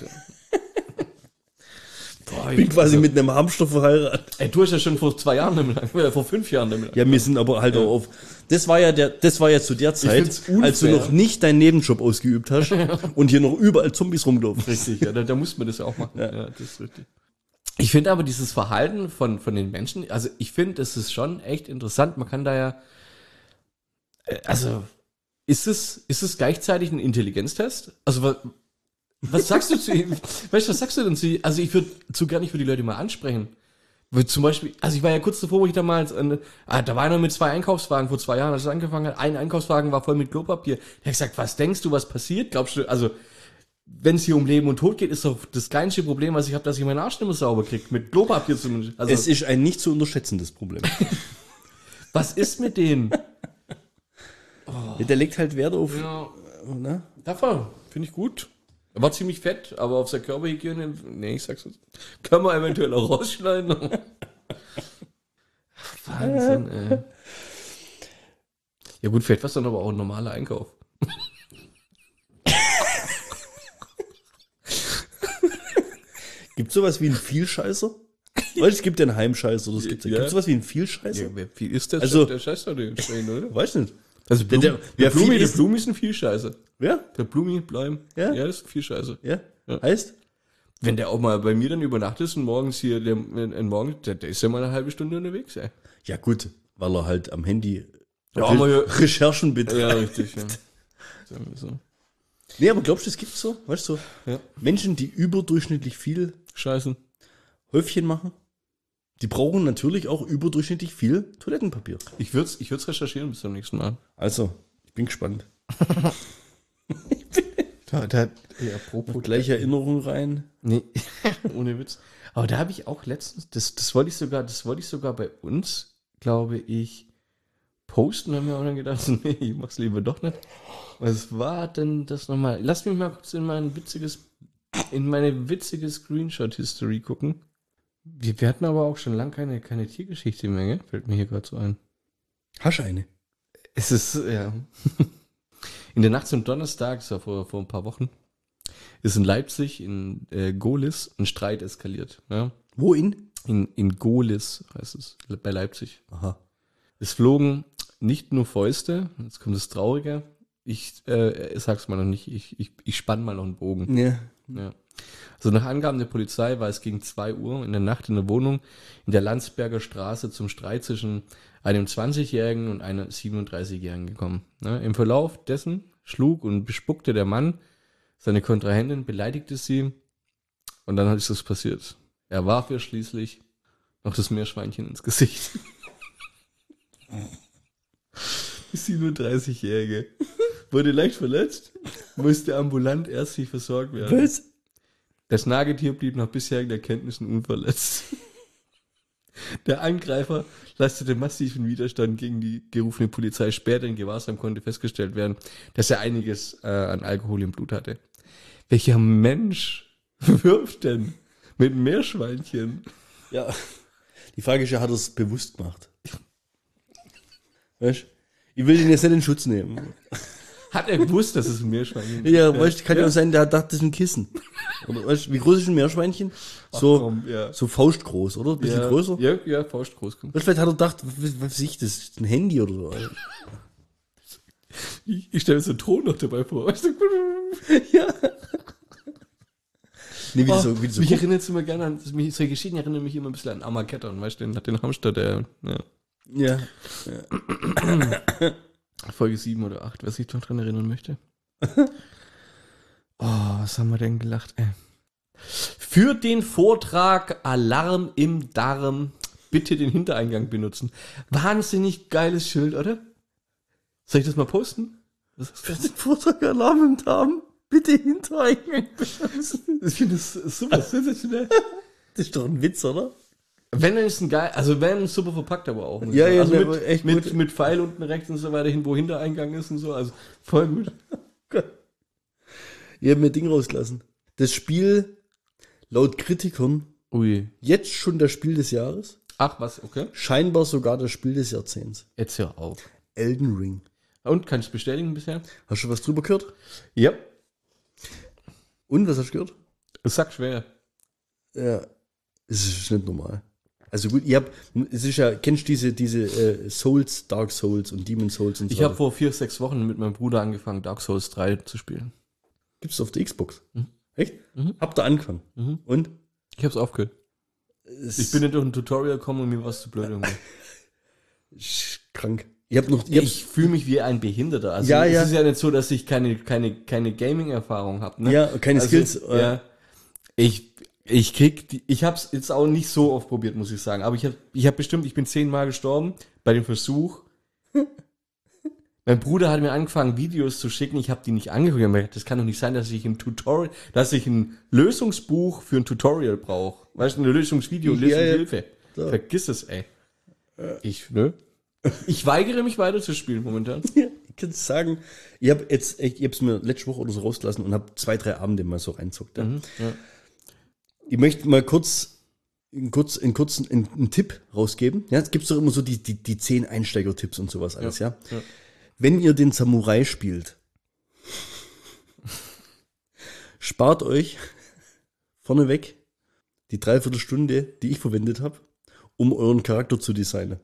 Boah, ich bin quasi mit einem Hamster verheiratet. Ey, du hast ja schon vor zwei Jahren damit angefangen, oder vor fünf Jahren damit Ja, wir sind aber halt auch auf. Das war ja der, das war ja zu der Zeit, find's unfair. als du noch nicht deinen Nebenjob ausgeübt hast und hier noch überall Zombies rumgelaufen. Richtig, ja, da, da muss man das ja auch machen. Ja, das ist richtig. Ich finde aber dieses Verhalten von, von den Menschen, also ich finde, das ist schon echt interessant. Man kann da ja, äh, also ist es, ist es gleichzeitig ein Intelligenztest? Also was, was sagst du zu ihm? Weißt du, was sagst du denn zu ihm? Also ich würde zu gerne, ich würde die Leute mal ansprechen. Zum Beispiel, also ich war ja kurz davor, wo ich damals, äh, ah, da war ich noch mit zwei Einkaufswagen vor zwei Jahren, als es angefangen hat. Ein Einkaufswagen war voll mit Klopapier. Der hat gesagt, was denkst du, was passiert? Glaubst du, also, wenn es hier um Leben und Tod geht, ist doch das kleinste Problem, was ich habe, dass ich meinen Arsch nicht mehr sauber kriege. Mit Klopapier zumindest. Also, Es ist ein nicht zu unterschätzendes Problem. was ist mit denen? Ja, der legt halt Wert auf. Ja, Ne? davon, finde ich gut. Er war ziemlich fett, aber auf seiner Körperhygiene, nee, ich sag's jetzt, kann man eventuell auch rausschneiden. Wahnsinn, ey. Ja gut, vielleicht war es dann aber auch ein normaler Einkauf. Gibt es sowas wie einen Vielscheißer? Weil es gibt ja einen Heimscheißer. Oder es gibt Ja. Gibt es sowas wie einen Vielscheißer? Ja, wer viel ist das? Also- der Scheiß doch dementsprechend, oder? Weiß nicht. Also Der- Blumi, der- der, wer Blumi, viel der isst- Blumi ist ein viel Scheiße. Wer? Der Blumi, Bleim. Ja? Ja, das ist viel Scheiße. Ja? Ja. Heißt? Wenn der auch mal bei mir dann übernachtet ist und morgens hier, der, ein Morgen, der, der ist ja mal eine halbe Stunde unterwegs, ey. Ja gut, weil er halt am Handy Ja, Re aber ja- Recherchen betreibt. Ja, richtig, ja. Sagen wir so. Nee, aber glaubst du, es gibt so, weißt du, so Ja. Menschen, die überdurchschnittlich viel Scheiße. Häufchen machen, die brauchen natürlich auch überdurchschnittlich viel Toilettenpapier. Ich würde es ich würd's recherchieren bis zum nächsten Mal. Also, ich bin gespannt. Da, da, ja, apropos. Gleich Erinnerung rein. Nee, ohne Witz. Aber da habe ich auch letztens, das, das wollte ich sogar, das wollte ich sogar bei uns, glaube ich, posten, haben wir auch dann gedacht, nee, ich mach's lieber doch nicht. Was war denn das nochmal? Lass mich mal kurz in mein witziges, in meine witzige Screenshot-History gucken. Wir, wir hatten aber auch schon lange keine, keine Tiergeschichte mehr, gell? Fällt mir hier gerade so ein. Hast du eine? Es ist, ja. In der Nacht zum Donnerstag, das war vor, vor ein paar Wochen, ist in Leipzig, in äh, Gohlis, ein Streit eskaliert. Ja? Wo in? In, in Gohlis heißt es, bei Leipzig. Aha. Es flogen nicht nur Fäuste, jetzt kommt das Traurige. Ich äh, sag's mal noch nicht, ich, ich, ich spann mal noch einen Bogen. Ja. Ja. Also nach Angaben der Polizei war es gegen zwei Uhr in der Nacht in der Wohnung in der Landsberger Straße zum Streit zwischen einem zwanzigjährigen und einer siebenunddreißigjährigen gekommen. Ne? Im Verlauf dessen schlug und bespuckte der Mann seine Kontrahentin, beleidigte sie und dann ist es passiert. Er warf ihr schließlich noch das Meerschweinchen ins Gesicht. Die siebenunddreißigjährige wurde leicht verletzt, musste ambulant ärztlich versorgt werden. Was? Das Nagetier blieb nach bisherigen Erkenntnissen unverletzt. Der Angreifer leistete massiven Widerstand gegen die gerufene Polizei. Später in Gewahrsam konnte festgestellt werden, dass er einiges äh, an Alkohol im Blut hatte. Welcher Mensch wirft denn mit Meerschweinchen? Ja. Die Frage ist ja, hat er es bewusst gemacht? Weißt du? Ich will den jetzt nicht in Schutz nehmen. Hat er gewusst, dass es ein Meerschweinchen ist? Ja, weißt du, kann ja auch sein, der hat gedacht, das ist ein Kissen. Oder, weißt du, wie groß ist ein Meerschweinchen? So, komm, ja. so faustgroß, oder? Ein bisschen ja, größer? Ja, ja, Faust groß. Weißt du, vielleicht hat er gedacht, was, was weiß ich, das ist ein Handy oder so. Ich, ich stelle mir so einen Ton noch dabei vor. Weißt du? Ja. Nee, wie Oh, das so, wie das so mich erinnert es immer gerne an, mich, solche Geschichten erinnern mich immer ein bisschen an Armageddon, weißt du, den, den Hamster, der, ja. Ja. Folge sieben oder acht, wer sich noch dran erinnern möchte. Oh, was haben wir denn gelacht, ey. Für den Vortrag Alarm im Darm bitte den Hintereingang benutzen. Wahnsinnig geiles Schild, oder? Soll ich das mal posten? Was ist das? Vortrag Alarm im Darm. Bitte Hintereingang. Ich finde das super sensationell. Das ist doch ein Witz, oder? Wenn, dann ist ein geil, also wenn, super verpackt aber auch. muss ich Ja, sagen. ja, also ne, mit, echt mit, gut. mit Pfeil unten rechts und so weiter hin, wo Hintereingang ist und so, also voll gut. Ihr habt mir Ding rausgelassen. Das Spiel, laut Kritikern, Ui. jetzt schon das Spiel des Jahres. Ach, was, okay. Scheinbar sogar das Spiel des Jahrzehnts. Jetzt hör auf. Elden Ring. Und, kann ich bestätigen bisher? Hast du was drüber gehört? Ja. Und, was hast du gehört? Es sagt schwer. Ja, es ist nicht normal. Also gut, ich hab, es ist ja, kennst du diese, diese äh, Souls, Dark Souls und Demon Souls und so? Ich habe vor vier, sechs Wochen mit meinem Bruder angefangen, Dark Souls drei zu spielen. Gibt's auf der Xbox? Mhm. Echt? Mhm. Habt ihr angefangen? Mhm. Und? Ich hab's aufgehört. Es Ich bin nicht durch ein Tutorial gekommen und mir war es zu blöd irgendwie. ist krank. Ich hab noch, ich hab, Ich fühle mich wie ein Behinderter. Also Ja, es ja. ist ja nicht so, dass ich keine, keine, keine Gaming-Erfahrung habe. Ne? ja, keine Also, Skills. äh, Ja. Ich, Ich krieg, die, ich hab's jetzt auch nicht so oft probiert, muss ich sagen. Aber ich hab, ich hab bestimmt, ich bin zehnmal gestorben bei dem Versuch. Mein Bruder hat mir angefangen, Videos zu schicken. Ich habe die nicht angeguckt. Ich hab mir gedacht, das kann doch nicht sein, dass ich ein Tutorial, dass ich ein Lösungsbuch für ein Tutorial brauche. Weißt du, ein Lösungsvideo, Ja, Lösungshilfe. ja. So. Vergiss es, ey. Ich, ne? Ich weigere mich weiter zu spielen momentan. Ich kann sagen, ich habe jetzt, ich habe es mir letzte Woche oder so rausgelassen und habe zwei, drei Abende mal so reinzockt. Ja. Mhm, ja. Ich möchte mal kurz, in kurz, in kurzen, einen, einen Tipp rausgeben. Ja, es gibt doch immer so die, die, die zehn Einsteiger-Tipps und sowas alles, ja. Ja. Wenn ihr den Samurai spielt, spart euch vorneweg die Dreiviertelstunde, die ich verwendet habe, um euren Charakter zu designen.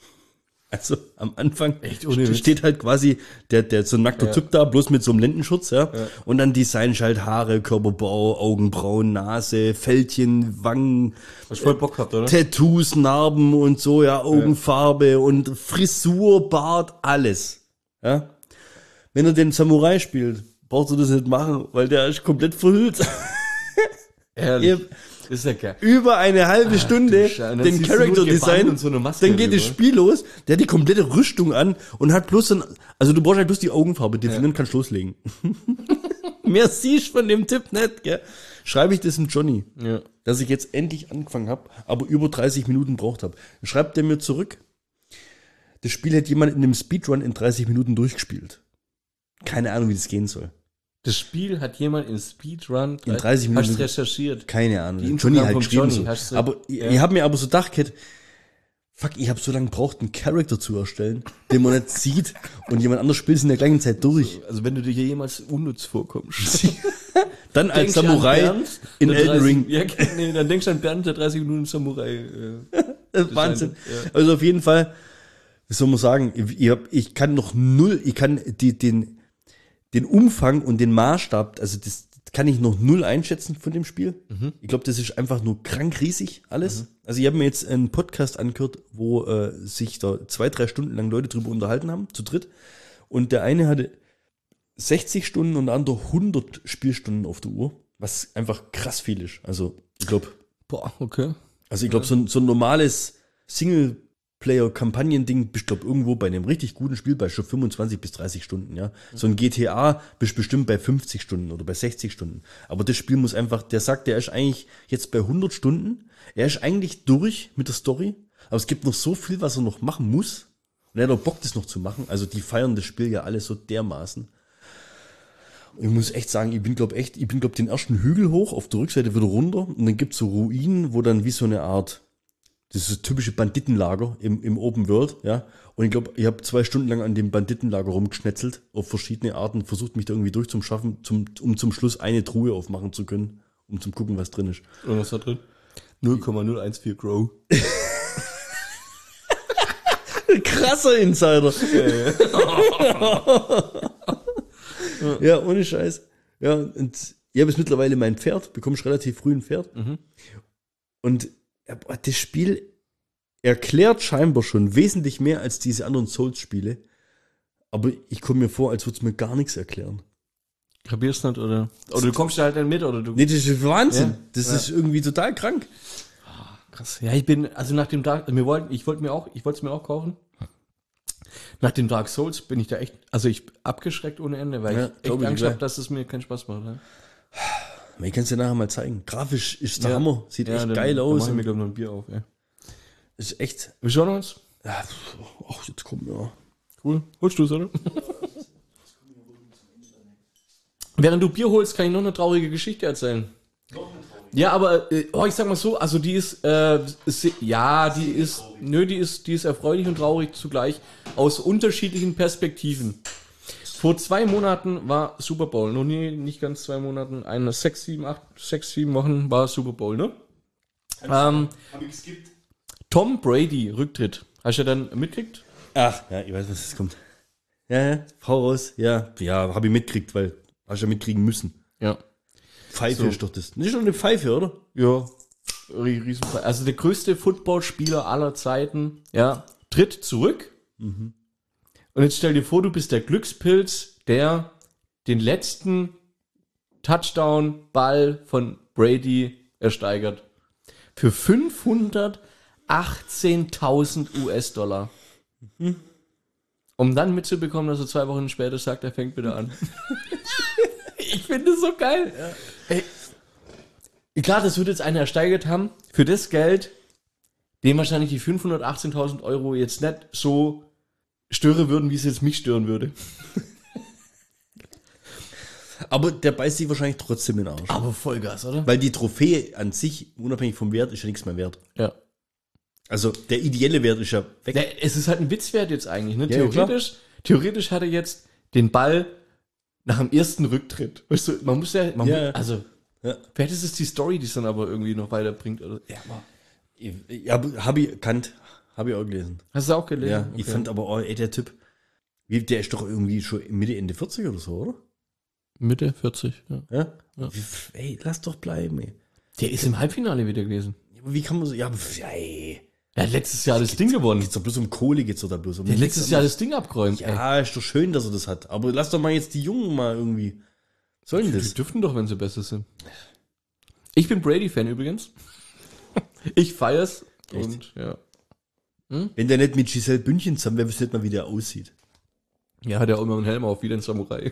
Also am Anfang Echt ohne st- Witz? steht halt quasi der, der so ein nackter Ja. Typ da, bloß mit so einem Lendenschutz, ja. Ja. Und dann designst halt Haare, Körperbau, Augenbrauen, Nase, Fältchen, Wangen, Hast du voll Bock gehabt, oder? Tattoos, Narben und so, ja, Augenfarbe und Frisur, Bart, alles. Ja. Wenn er den Samurai spielt, brauchst du das nicht machen, weil der ist komplett verhüllt. Ehrlich. Ihr- Ist ja geil. Über eine halbe Stunde Scheiße. Und dann den siehst du nur Character Gewand Design, und so eine Maske dann geht das drüber. Spiel los, der hat die komplette Rüstung an und hat bloß ein, also du brauchst halt bloß die Augenfarbe definieren, kannst loslegen. Mehr siehst von dem Tipp nicht, gell? Schreibe ich das dem Johnny, Ja. dass ich jetzt endlich angefangen habe, aber über dreißig Minuten braucht habe. Schreibt der mir zurück, das Spiel hat jemand in einem Speedrun in dreißig Minuten durchgespielt. Keine Ahnung, wie das gehen soll. Das Spiel hat jemand in Speedrun In dreißig Hast Minuten. du recherchiert? Keine Ahnung. Die Johnny Info kam halt vom geschrieben Johnny, so. hast du- Aber ich, ja. ich habe mir aber so gedacht, Kid, fuck, ich habe so lange gebraucht, einen Charakter zu erstellen, den man nicht sieht und jemand anders spielt es in der gleichen Zeit durch. Also wenn du dir hier jemals unnütz vorkommst. Dann als Denkst du an Samurai Bernd, in der Elden dreißig Ring. Ja, nee, dann denkst du an Bernd, der dreißig Minuten Samurai. Äh, Das ist Wahnsinn. Ja. Also auf jeden Fall, wie soll man sagen, ich, ich, hab, ich kann noch null, ich kann die, den, den Umfang und den Maßstab, also das kann ich noch null einschätzen von dem Spiel. Mhm. Ich glaube, das ist einfach nur krank riesig alles. Also ich habe mir jetzt einen Podcast angehört, wo äh, sich da zwei, drei Stunden lang Leute drüber unterhalten haben, zu dritt. Und der eine hatte sechzig Stunden und der andere hundert Spielstunden auf der Uhr, was einfach krass viel ist. Also ich glaube, Boah, okay. also ich glaube, so ein, so ein normales Singleplayer-Kampagnen-Ding bist, glaube irgendwo bei einem richtig guten Spiel bei schon fünfundzwanzig bis dreißig Stunden, ja. So ein G T A bist bestimmt bei fünfzig Stunden oder bei sechzig Stunden. Aber das Spiel muss einfach, der sagt, der ist eigentlich jetzt bei hundert Stunden. Er ist eigentlich durch mit der Story, aber es gibt noch so viel, was er noch machen muss. Und er hat auch Bock, das noch zu machen. Also die feiern das Spiel ja alle so dermaßen. Ich muss echt sagen, ich bin glaub echt, ich bin glaub den ersten Hügel hoch, auf der Rückseite wieder runter und dann gibt's so Ruinen, wo dann wie so eine Art, das ist das typische Banditenlager im, im Open World, ja. Und ich glaube, ich habe zwei Stunden lang an dem Banditenlager rumgeschnetzelt, auf verschiedene Arten, versucht mich da irgendwie durchzuschaffen, zum, um zum Schluss eine Truhe aufmachen zu können, um zu gucken, was drin ist. Und was da drin? null Komma null eins vier Grow. Krasser Insider. Ja, ohne Scheiß. Ja, und ich habe jetzt mittlerweile mein Pferd, bekommst relativ früh ein Pferd. Und ja, boah, das Spiel erklärt scheinbar schon wesentlich mehr als diese anderen Souls-Spiele. Aber ich komme mir vor, als würde es mir gar nichts erklären. Kapierst nicht, oder? Oder du kommst da halt dann mit, oder du. Nee, das ist Wahnsinn. Ja, Das ja. ist irgendwie total krank. Krass. Ja, ich bin, also nach dem Dark, wir wollten, ich wollte mir auch, ich wollte es mir auch kaufen. Nach dem Dark Souls bin ich da echt, also ich abgeschreckt ohne Ende, weil Ja, ich glaub echt ich Angst gleich. habe, dass es mir keinen Spaß macht. Ne? Ich kann es dir nachher mal zeigen. Grafisch ist der Ja. Hammer. Sieht Ja, echt dann, geil dann aus. mach ich mir, und glaube ich, noch ein Bier auf, ey. Ist echt. Wir schauen uns. Ja, ach, jetzt kommt ja. Cool. Holst du es, oder? Während du Bier holst, kann ich noch eine traurige Geschichte erzählen. Ja, aber äh, oh, ich sag mal so, also die ist, äh, se- ja, die ist, nö, die ist, die ist erfreulich und traurig zugleich aus unterschiedlichen Perspektiven. Vor zwei Monaten war Super Bowl, noch nie, nicht ganz zwei Monaten, eine sechs, sieben, acht, sechs, sieben Wochen war Super Bowl, ne? Ähm, Tom Brady Rücktritt. Hast du ja dann mitgekriegt? Ach, ja, ich weiß, was jetzt kommt. Ja, ja, hau raus. Ja, ja, hab ich mitgekriegt, weil hast du ja mitkriegen müssen. Ja. Pfeife So. ist doch das. Nicht schon eine Pfeife, oder? Ja, riesen. Also der größte Footballspieler aller Zeiten, ja, tritt zurück. Und jetzt stell dir vor, du bist der Glückspilz, der den letzten Touchdown-Ball von Brady ersteigert. Für fünfhundertachtzehntausend U S-Dollar. Mhm. Um dann mitzubekommen, dass er zwei Wochen später sagt, er fängt wieder an. Ich finde es so geil. Ja. Ey, klar, das wird jetzt einer ersteigert haben. Für das Geld, dem wahrscheinlich die fünfhundertachtzehntausend Euro jetzt nicht so stören würden, wie es jetzt mich stören würde. Aber der beißt sich wahrscheinlich trotzdem in den Arsch. Aber Vollgas, oder? Weil die Trophäe an sich, unabhängig vom Wert, ist ja nichts mehr wert. Ja. Also der ideelle Wert ist ja weg. Der, es ist halt ein Witzwert jetzt eigentlich. Ne? Ja, Theoretisch, theoretisch hat er jetzt den Ball nach dem ersten Rücktritt. Weißt du, man muss ja, man Ja. Muss, also, Ja. vielleicht ist es die Story, die es dann aber irgendwie noch weiterbringt. Oder? Ja, aber Ja, habe ich kannt, habe ich auch gelesen. hast du auch gelesen? Ja, Okay. ich fand aber auch, ey, der Typ, wie, der ist doch irgendwie schon Mitte, Ende vierzig oder so, oder? Mitte vierzig, ja. Ja? Ja. Wie, ey, lass doch bleiben, ey. Der ist im Halbfinale wieder gewesen. Aber wie kann man so, ja, aber, ey. Er hat letztes Jahr das Ding gewonnen. Geht's doch bloß um Kohle, geht's doch da bloß um Der hat nichts letztes Jahr anderes. das Ding abgeräumt. ey. Ja, ist doch schön, dass er das hat. Aber lass doch mal jetzt die Jungen mal irgendwie. Sollen Die das? dürften doch, wenn sie besser sind. Ich bin Brady-Fan übrigens. Ich feier's. Echt? Und, ja. Wenn der nicht mit Giselle Bündchen zusammen wäre, wüsste nicht mal, wie der aussieht. Ja, hat ja auch immer einen Helm auf, wie ein Samurai.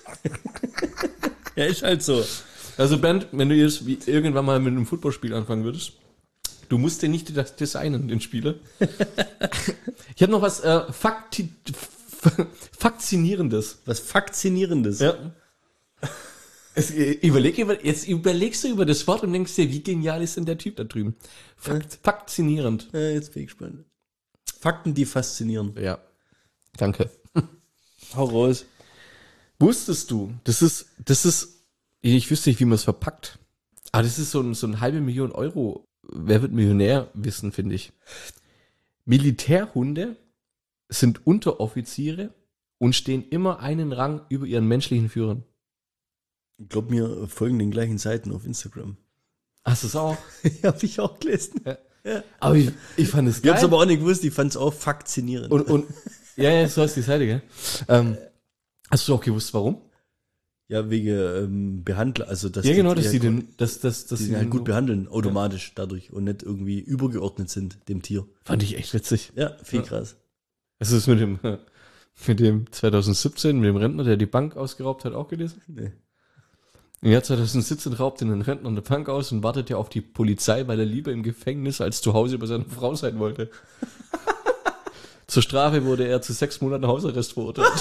Ja, ist halt so. Also Bernd, wenn du jetzt wie irgendwann mal mit einem Footballspiel anfangen würdest, du musst dir nicht das designen, den Spieler. Ich habe noch was äh, Fakti f- Faszinierendes. Was Faszinierendes. Ja. Es, äh, überleg, über- jetzt überlegst du über das Wort und denkst dir, wie genial ist denn der Typ da drüben? Fakt, faszinierend. Ja, jetzt bin ich gespannt. Fakten, die faszinieren. Ja. Danke. Hau raus. Wusstest du, das ist, das ist, ich wüsste nicht, wie man es verpackt, aber das ist so ein, so ein halbe Million Euro, wer wird Millionär wissen, finde ich. Militärhunde sind Unteroffiziere und stehen immer einen Rang über ihren menschlichen Führern. Ich glaube, mir folgen den gleichen Seiten auf Instagram. Hast du es auch? Ja, habe ich auch gelesen. Ja. Aber ich, ich fand es Ich geil. hab's aber auch nicht gewusst, ich fand's auch faszinierend. und, und, ja, ja, so hast du die Seite, gell? Ähm, hast du auch gewusst, warum? ja, wegen ähm, Behandler, also dass Ja, genau, dass ja die gut, den, dass, dass, dass die sie den halt den gut so- behandeln, automatisch dadurch und nicht irgendwie übergeordnet sind dem Tier. Fand ich echt witzig. Ja, viel Ja. krass. Hast du das mit dem, mit dem zwanzig siebzehn, mit dem Rentner, der die Bank ausgeraubt hat, auch gelesen? Nee. Im Jahr zwanzig siebzehn raubt ihn ein Rentner eine Bank aus und wartet ja auf die Polizei, weil er lieber im Gefängnis als zu Hause bei seiner Frau sein wollte. Zur Strafe wurde er zu sechs Monaten Hausarrest verurteilt.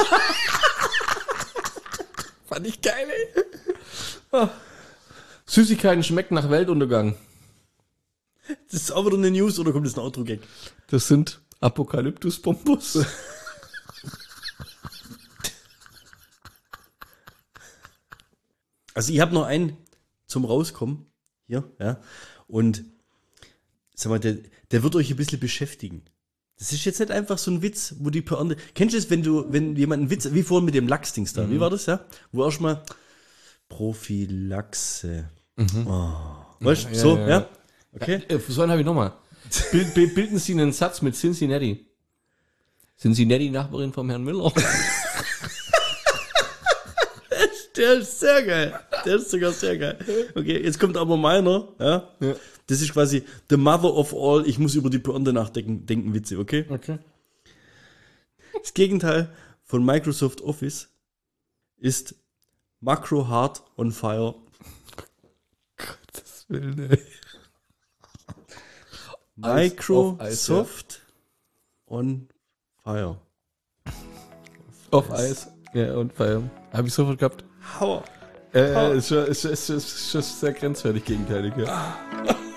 Fand ich geil, ey. Ah. Süßigkeiten schmecken nach Weltuntergang. Das ist auch wieder eine News oder kommt das ein Outro-Gag? Das sind Apokalyptus-Bombus. Also ich habe noch einen zum Rauskommen hier, ja. Und sag mal, der, der wird euch ein bisschen beschäftigen. Das ist jetzt nicht einfach so ein Witz, wo die Pointe. Kennst du das, wenn du, wenn jemand einen Witz, wie vorhin mit dem Lachsdings da, wie war das, ja? Wo erstmal Prophylaxe. Oh. Weißt du, Ja, so, ja, ja? ja. Okay. Äh, so einen habe ich nochmal. Bild, bild, bilden Sie einen Satz mit Cincinnati. Cincinnati, Nachbarin vom Herrn Müller. Der ist sehr geil. Der ist sogar sehr geil. Okay, jetzt kommt aber meiner, ja? Ja. Das ist quasi the mother of all, ich muss über die Pointe nachdenken, denken Witze, okay? Okay. Das Gegenteil von Microsoft Office ist Macro Hard on Fire. Gottes Willen, ey. Microsoft on Fire. Auf Eis. Ja, und Feiern. Habe ich sofort gehabt. Hauer. Äh, ist schon, ist, ist, ist, ist schon sehr grenzwertig gegenteilig, ja.